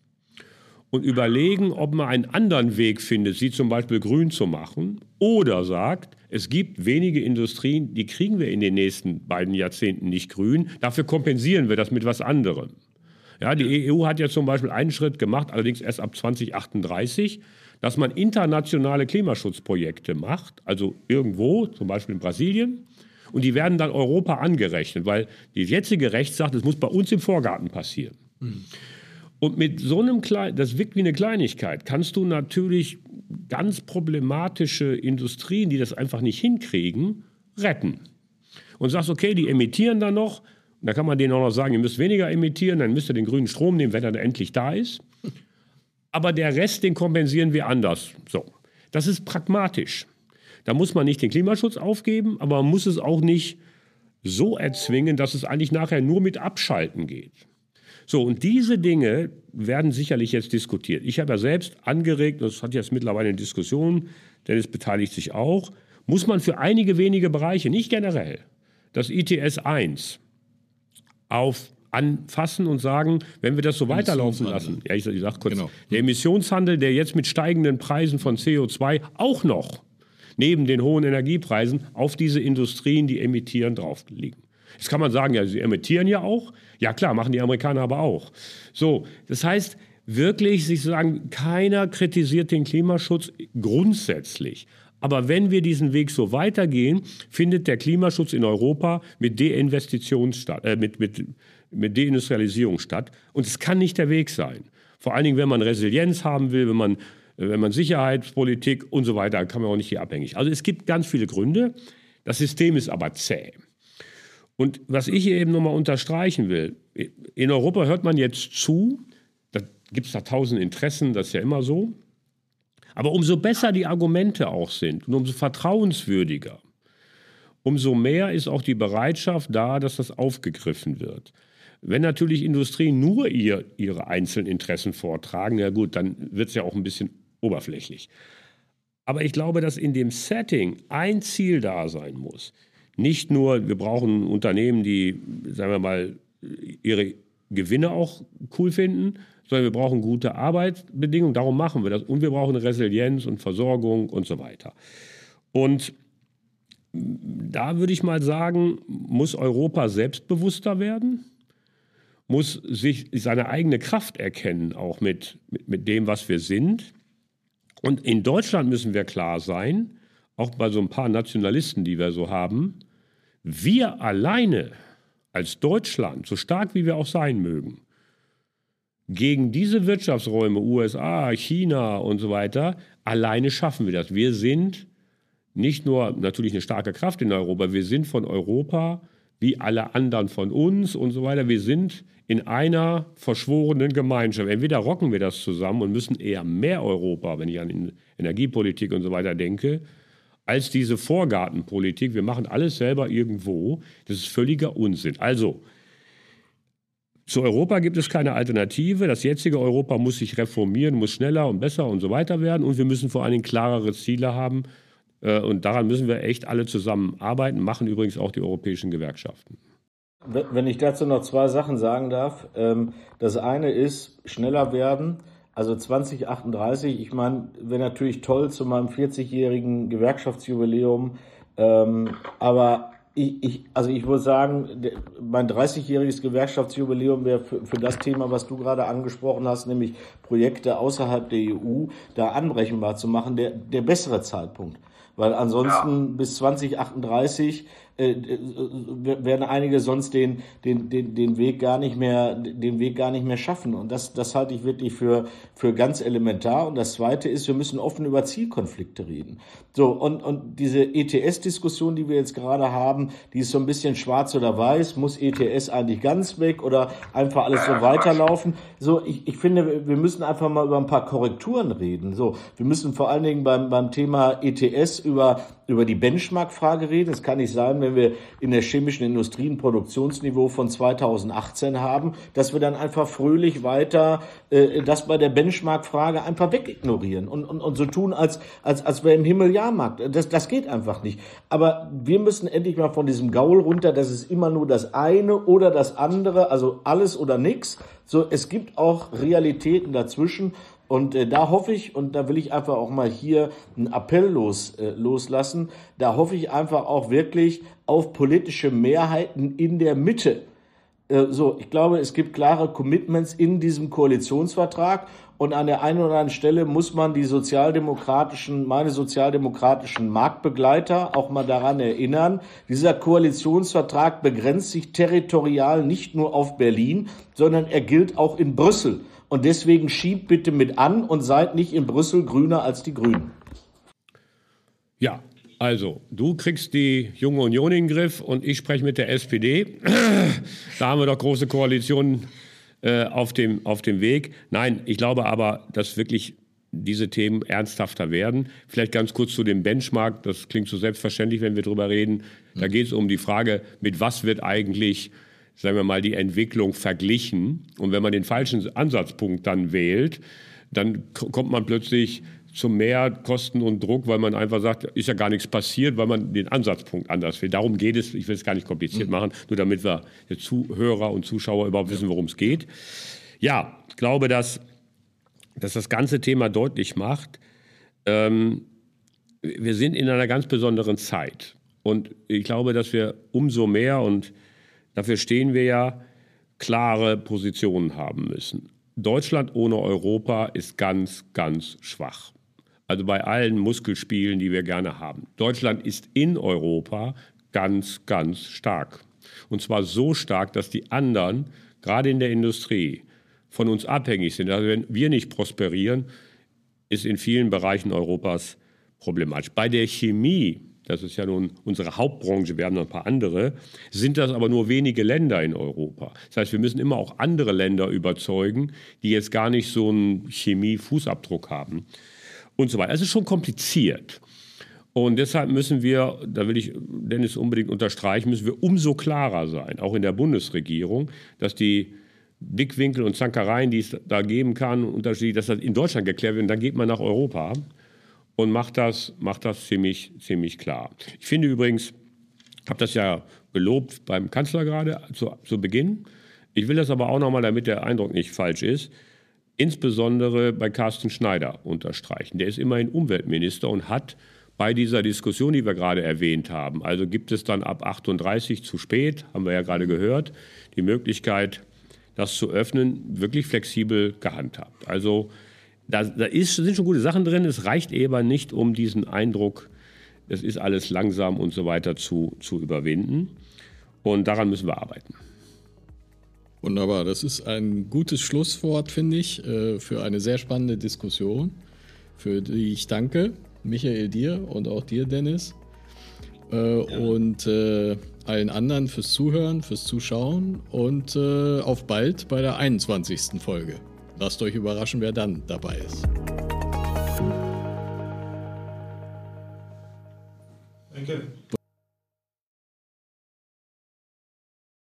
Und überlegen, ob man einen anderen Weg findet, sie zum Beispiel grün zu machen, oder sagt, es gibt wenige Industrien, die kriegen wir in den nächsten beiden Jahrzehnten nicht grün, dafür kompensieren wir das mit was anderem. Ja, die E U hat ja zum Beispiel einen Schritt gemacht, allerdings erst ab zwanzig achtunddreißig, dass man internationale Klimaschutzprojekte macht, also irgendwo, zum Beispiel in Brasilien, und die werden dann Europa angerechnet, weil die jetzige Recht sagt, es muss bei uns im Vorgarten passieren. Mhm. Und mit so einem Klein, das wirkt wie eine Kleinigkeit, kannst du natürlich ganz problematische Industrien, die das einfach nicht hinkriegen, retten. Und sagst, okay, die emittieren dann noch, und da kann man denen auch noch sagen, ihr müsst weniger emittieren, dann müsst ihr den grünen Strom nehmen, wenn er dann endlich da ist. Aber der Rest, den kompensieren wir anders. So, das ist pragmatisch. Da muss man nicht den Klimaschutz aufgeben, aber man muss es auch nicht so erzwingen, dass es eigentlich nachher nur mit Abschalten geht. So, und diese Dinge werden sicherlich jetzt diskutiert. Ich habe ja selbst angeregt, das hat jetzt mittlerweile eine Diskussion, Dennis beteiligt sich auch, muss man für einige wenige Bereiche, nicht generell, das I T S eins auf anfassen und sagen, wenn wir das so weiterlaufen lassen, ja, ich, ich sage kurz, genau. Der Emissionshandel, der jetzt mit steigenden Preisen von C O zwei auch noch neben den hohen Energiepreisen auf diese Industrien, die emittieren, drauf liegen. Jetzt kann man sagen, ja, sie emittieren ja auch. Ja klar, machen die Amerikaner aber auch. So, das heißt wirklich, sich sagen, keiner kritisiert den Klimaschutz grundsätzlich. Aber wenn wir diesen Weg so weitergehen, findet der Klimaschutz in Europa mit Deinvestition statt, äh, mit, mit, mit Deindustrialisierung statt. Und es kann nicht der Weg sein. Vor allen Dingen, wenn man Resilienz haben will, wenn man wenn man Sicherheitspolitik und so weiter, kann man auch nicht hier abhängig. Also es gibt ganz viele Gründe. Das System ist aber zäh. Und was ich hier eben nochmal unterstreichen will, in Europa hört man jetzt zu, da gibt es da tausend Interessen, das ist ja immer so. Aber umso besser die Argumente auch sind und umso vertrauenswürdiger, umso mehr ist auch die Bereitschaft da, dass das aufgegriffen wird. Wenn natürlich Industrien nur ihr, ihre einzelnen Interessen vortragen, ja gut, dann wird es ja auch ein bisschen oberflächlich. Aber ich glaube, dass in dem Setting ein Ziel da sein muss. Nicht nur, wir brauchen Unternehmen, die, sagen wir mal, ihre Gewinne auch cool finden, sondern wir brauchen gute Arbeitsbedingungen, darum machen wir das. Und wir brauchen Resilienz und Versorgung und so weiter. Und da würde ich mal sagen, muss Europa selbstbewusster werden, muss sich seine eigene Kraft erkennen, auch mit, mit, mit dem, was wir sind. Und in Deutschland müssen wir klar sein, auch bei so ein paar Nationalisten, die wir so haben, wir alleine als Deutschland, so stark wie wir auch sein mögen, gegen diese Wirtschaftsräume, U S A, China und so weiter, alleine schaffen wir das. Wir sind nicht nur natürlich eine starke Kraft in Europa, wir sind von Europa wie alle anderen von uns und so weiter. Wir sind in einer verschworenen Gemeinschaft. Entweder rocken wir das zusammen und müssen eher mehr Europa, wenn ich an Energiepolitik und so weiter denke, als diese Vorgartenpolitik. Wir machen alles selber irgendwo. Das ist völliger Unsinn. Also, zu Europa gibt es keine Alternative. Das jetzige Europa muss sich reformieren, muss schneller und besser und so weiter werden. Und wir müssen vor allen Dingen klarere Ziele haben. Und daran müssen wir echt alle zusammen arbeiten, machen übrigens auch die europäischen Gewerkschaften. Wenn ich dazu noch zwei Sachen sagen darf. Das eine ist, schneller werden. Also zwanzig achtunddreißig, ich meine, wäre natürlich toll zu meinem vierzigjährigen Gewerkschaftsjubiläum. Aber Ich, ich, also ich würde sagen, mein dreißigjähriges Gewerkschaftsjubiläum wäre für, für das Thema, was du gerade angesprochen hast, nämlich Projekte außerhalb der E U, da anrechenbar zu machen, der, der bessere Zeitpunkt. Weil ansonsten ja. bis zwanzig achtunddreißig äh, werden einige sonst den, den, den, den Weg gar nicht mehr, den Weg gar nicht mehr schaffen. Und das, das halte ich wirklich für, für ganz elementar. Und das Zweite ist, wir müssen offen über Zielkonflikte reden. So, und, und diese E T S-Diskussion, die wir jetzt gerade haben, die ist so ein bisschen schwarz oder weiß. Muss E T S eigentlich ganz weg oder einfach alles so weiterlaufen? So, ich, ich finde, wir müssen einfach mal über ein paar Korrekturen reden. So, wir müssen vor allen Dingen beim, beim Thema E T S über, über die Benchmark-Frage reden. Es kann nicht sein, wenn wir in der chemischen Industrie ein Produktionsniveau von zweitausendachtzehn haben, dass wir dann einfach fröhlich weiter äh, das bei der Benchmark-Frage einfach wegignorieren und, und, und so tun, als, als, als wäre im Himmel Jahrmarkt. Das, das geht einfach nicht. Aber wir müssen endlich mal von diesem Gaul runter, dass es immer nur das eine oder das andere, also alles oder nichts. So, es gibt auch Realitäten dazwischen. Und äh, da hoffe ich, und da will ich einfach auch mal hier einen Appell los, äh, loslassen, da hoffe ich einfach auch wirklich auf politische Mehrheiten in der Mitte. Äh, so, ich glaube, es gibt klare Commitments in diesem Koalitionsvertrag und an der einen oder anderen Stelle muss man die sozialdemokratischen, meine sozialdemokratischen Marktbegleiter auch mal daran erinnern, dieser Koalitionsvertrag begrenzt sich territorial nicht nur auf Berlin, sondern er gilt auch in Brüssel. Und deswegen schiebt bitte mit an und seid nicht in Brüssel grüner als die Grünen. Ja, also du kriegst die Junge Union in den Griff und ich spreche mit der S P D. Da haben wir doch große Koalitionen äh, auf dem, auf dem Weg. Nein, ich glaube aber, dass wirklich diese Themen ernsthafter werden. Vielleicht ganz kurz zu dem Benchmark. Das klingt so selbstverständlich, wenn wir drüber reden. Da geht es um die Frage, mit was wird eigentlich, sagen wir mal, die Entwicklung verglichen. Und wenn man den falschen Ansatzpunkt dann wählt, dann kommt man plötzlich zu mehr Kosten und Druck, weil man einfach sagt, ist ja gar nichts passiert, weil man den Ansatzpunkt anders will. Darum geht es, ich will es gar nicht kompliziert mhm. machen, nur damit wir die Zuhörer und Zuschauer überhaupt wissen, worum es geht. Ja, ich glaube, dass, dass das ganze Thema deutlich macht, ähm, wir sind in einer ganz besonderen Zeit. Und ich glaube, dass wir umso mehr, und dafür stehen wir ja, klare Positionen haben müssen. Deutschland ohne Europa ist ganz, ganz schwach. Also bei allen Muskelspielen, die wir gerne haben. Deutschland ist in Europa ganz, ganz stark. Und zwar so stark, dass die anderen, gerade in der Industrie, von uns abhängig sind. Also wenn wir nicht prosperieren, ist in vielen Bereichen Europas problematisch. Bei der Chemie, das ist ja nun unsere Hauptbranche, wir haben noch ein paar andere, sind das aber nur wenige Länder in Europa. Das heißt, wir müssen immer auch andere Länder überzeugen, die jetzt gar nicht so einen Chemie-Fußabdruck haben und so weiter. Es ist schon kompliziert. Und deshalb müssen wir, da will ich Dennis unbedingt unterstreichen, müssen wir umso klarer sein, auch in der Bundesregierung, dass die Blickwinkel und Zankereien, die es da geben kann, unterschiedlich, dass das in Deutschland geklärt wird und dann geht man nach Europa und macht das, macht das ziemlich, ziemlich klar. Ich finde übrigens, ich habe das ja gelobt beim Kanzler gerade zu, zu Beginn. Ich will das aber auch nochmal, damit der Eindruck nicht falsch ist, insbesondere bei Carsten Schneider unterstreichen. Der ist immerhin Umweltminister und hat bei dieser Diskussion, die wir gerade erwähnt haben, also gibt es dann ab achtunddreißig zu spät, haben wir ja gerade gehört, die Möglichkeit, das zu öffnen, wirklich flexibel gehandhabt. Also da, da ist, sind schon gute Sachen drin. Es reicht eben nicht, um diesen Eindruck, es ist alles langsam und so weiter zu, zu überwinden. Und daran müssen wir arbeiten. Wunderbar, das ist ein gutes Schlusswort, finde ich, für eine sehr spannende Diskussion, für die ich danke, Michael, dir und auch dir, Dennis. Ja. Und äh, allen anderen fürs Zuhören, fürs Zuschauen und äh, auf bald bei der einundzwanzigsten Folge. Lasst euch überraschen, wer dann dabei ist. Danke.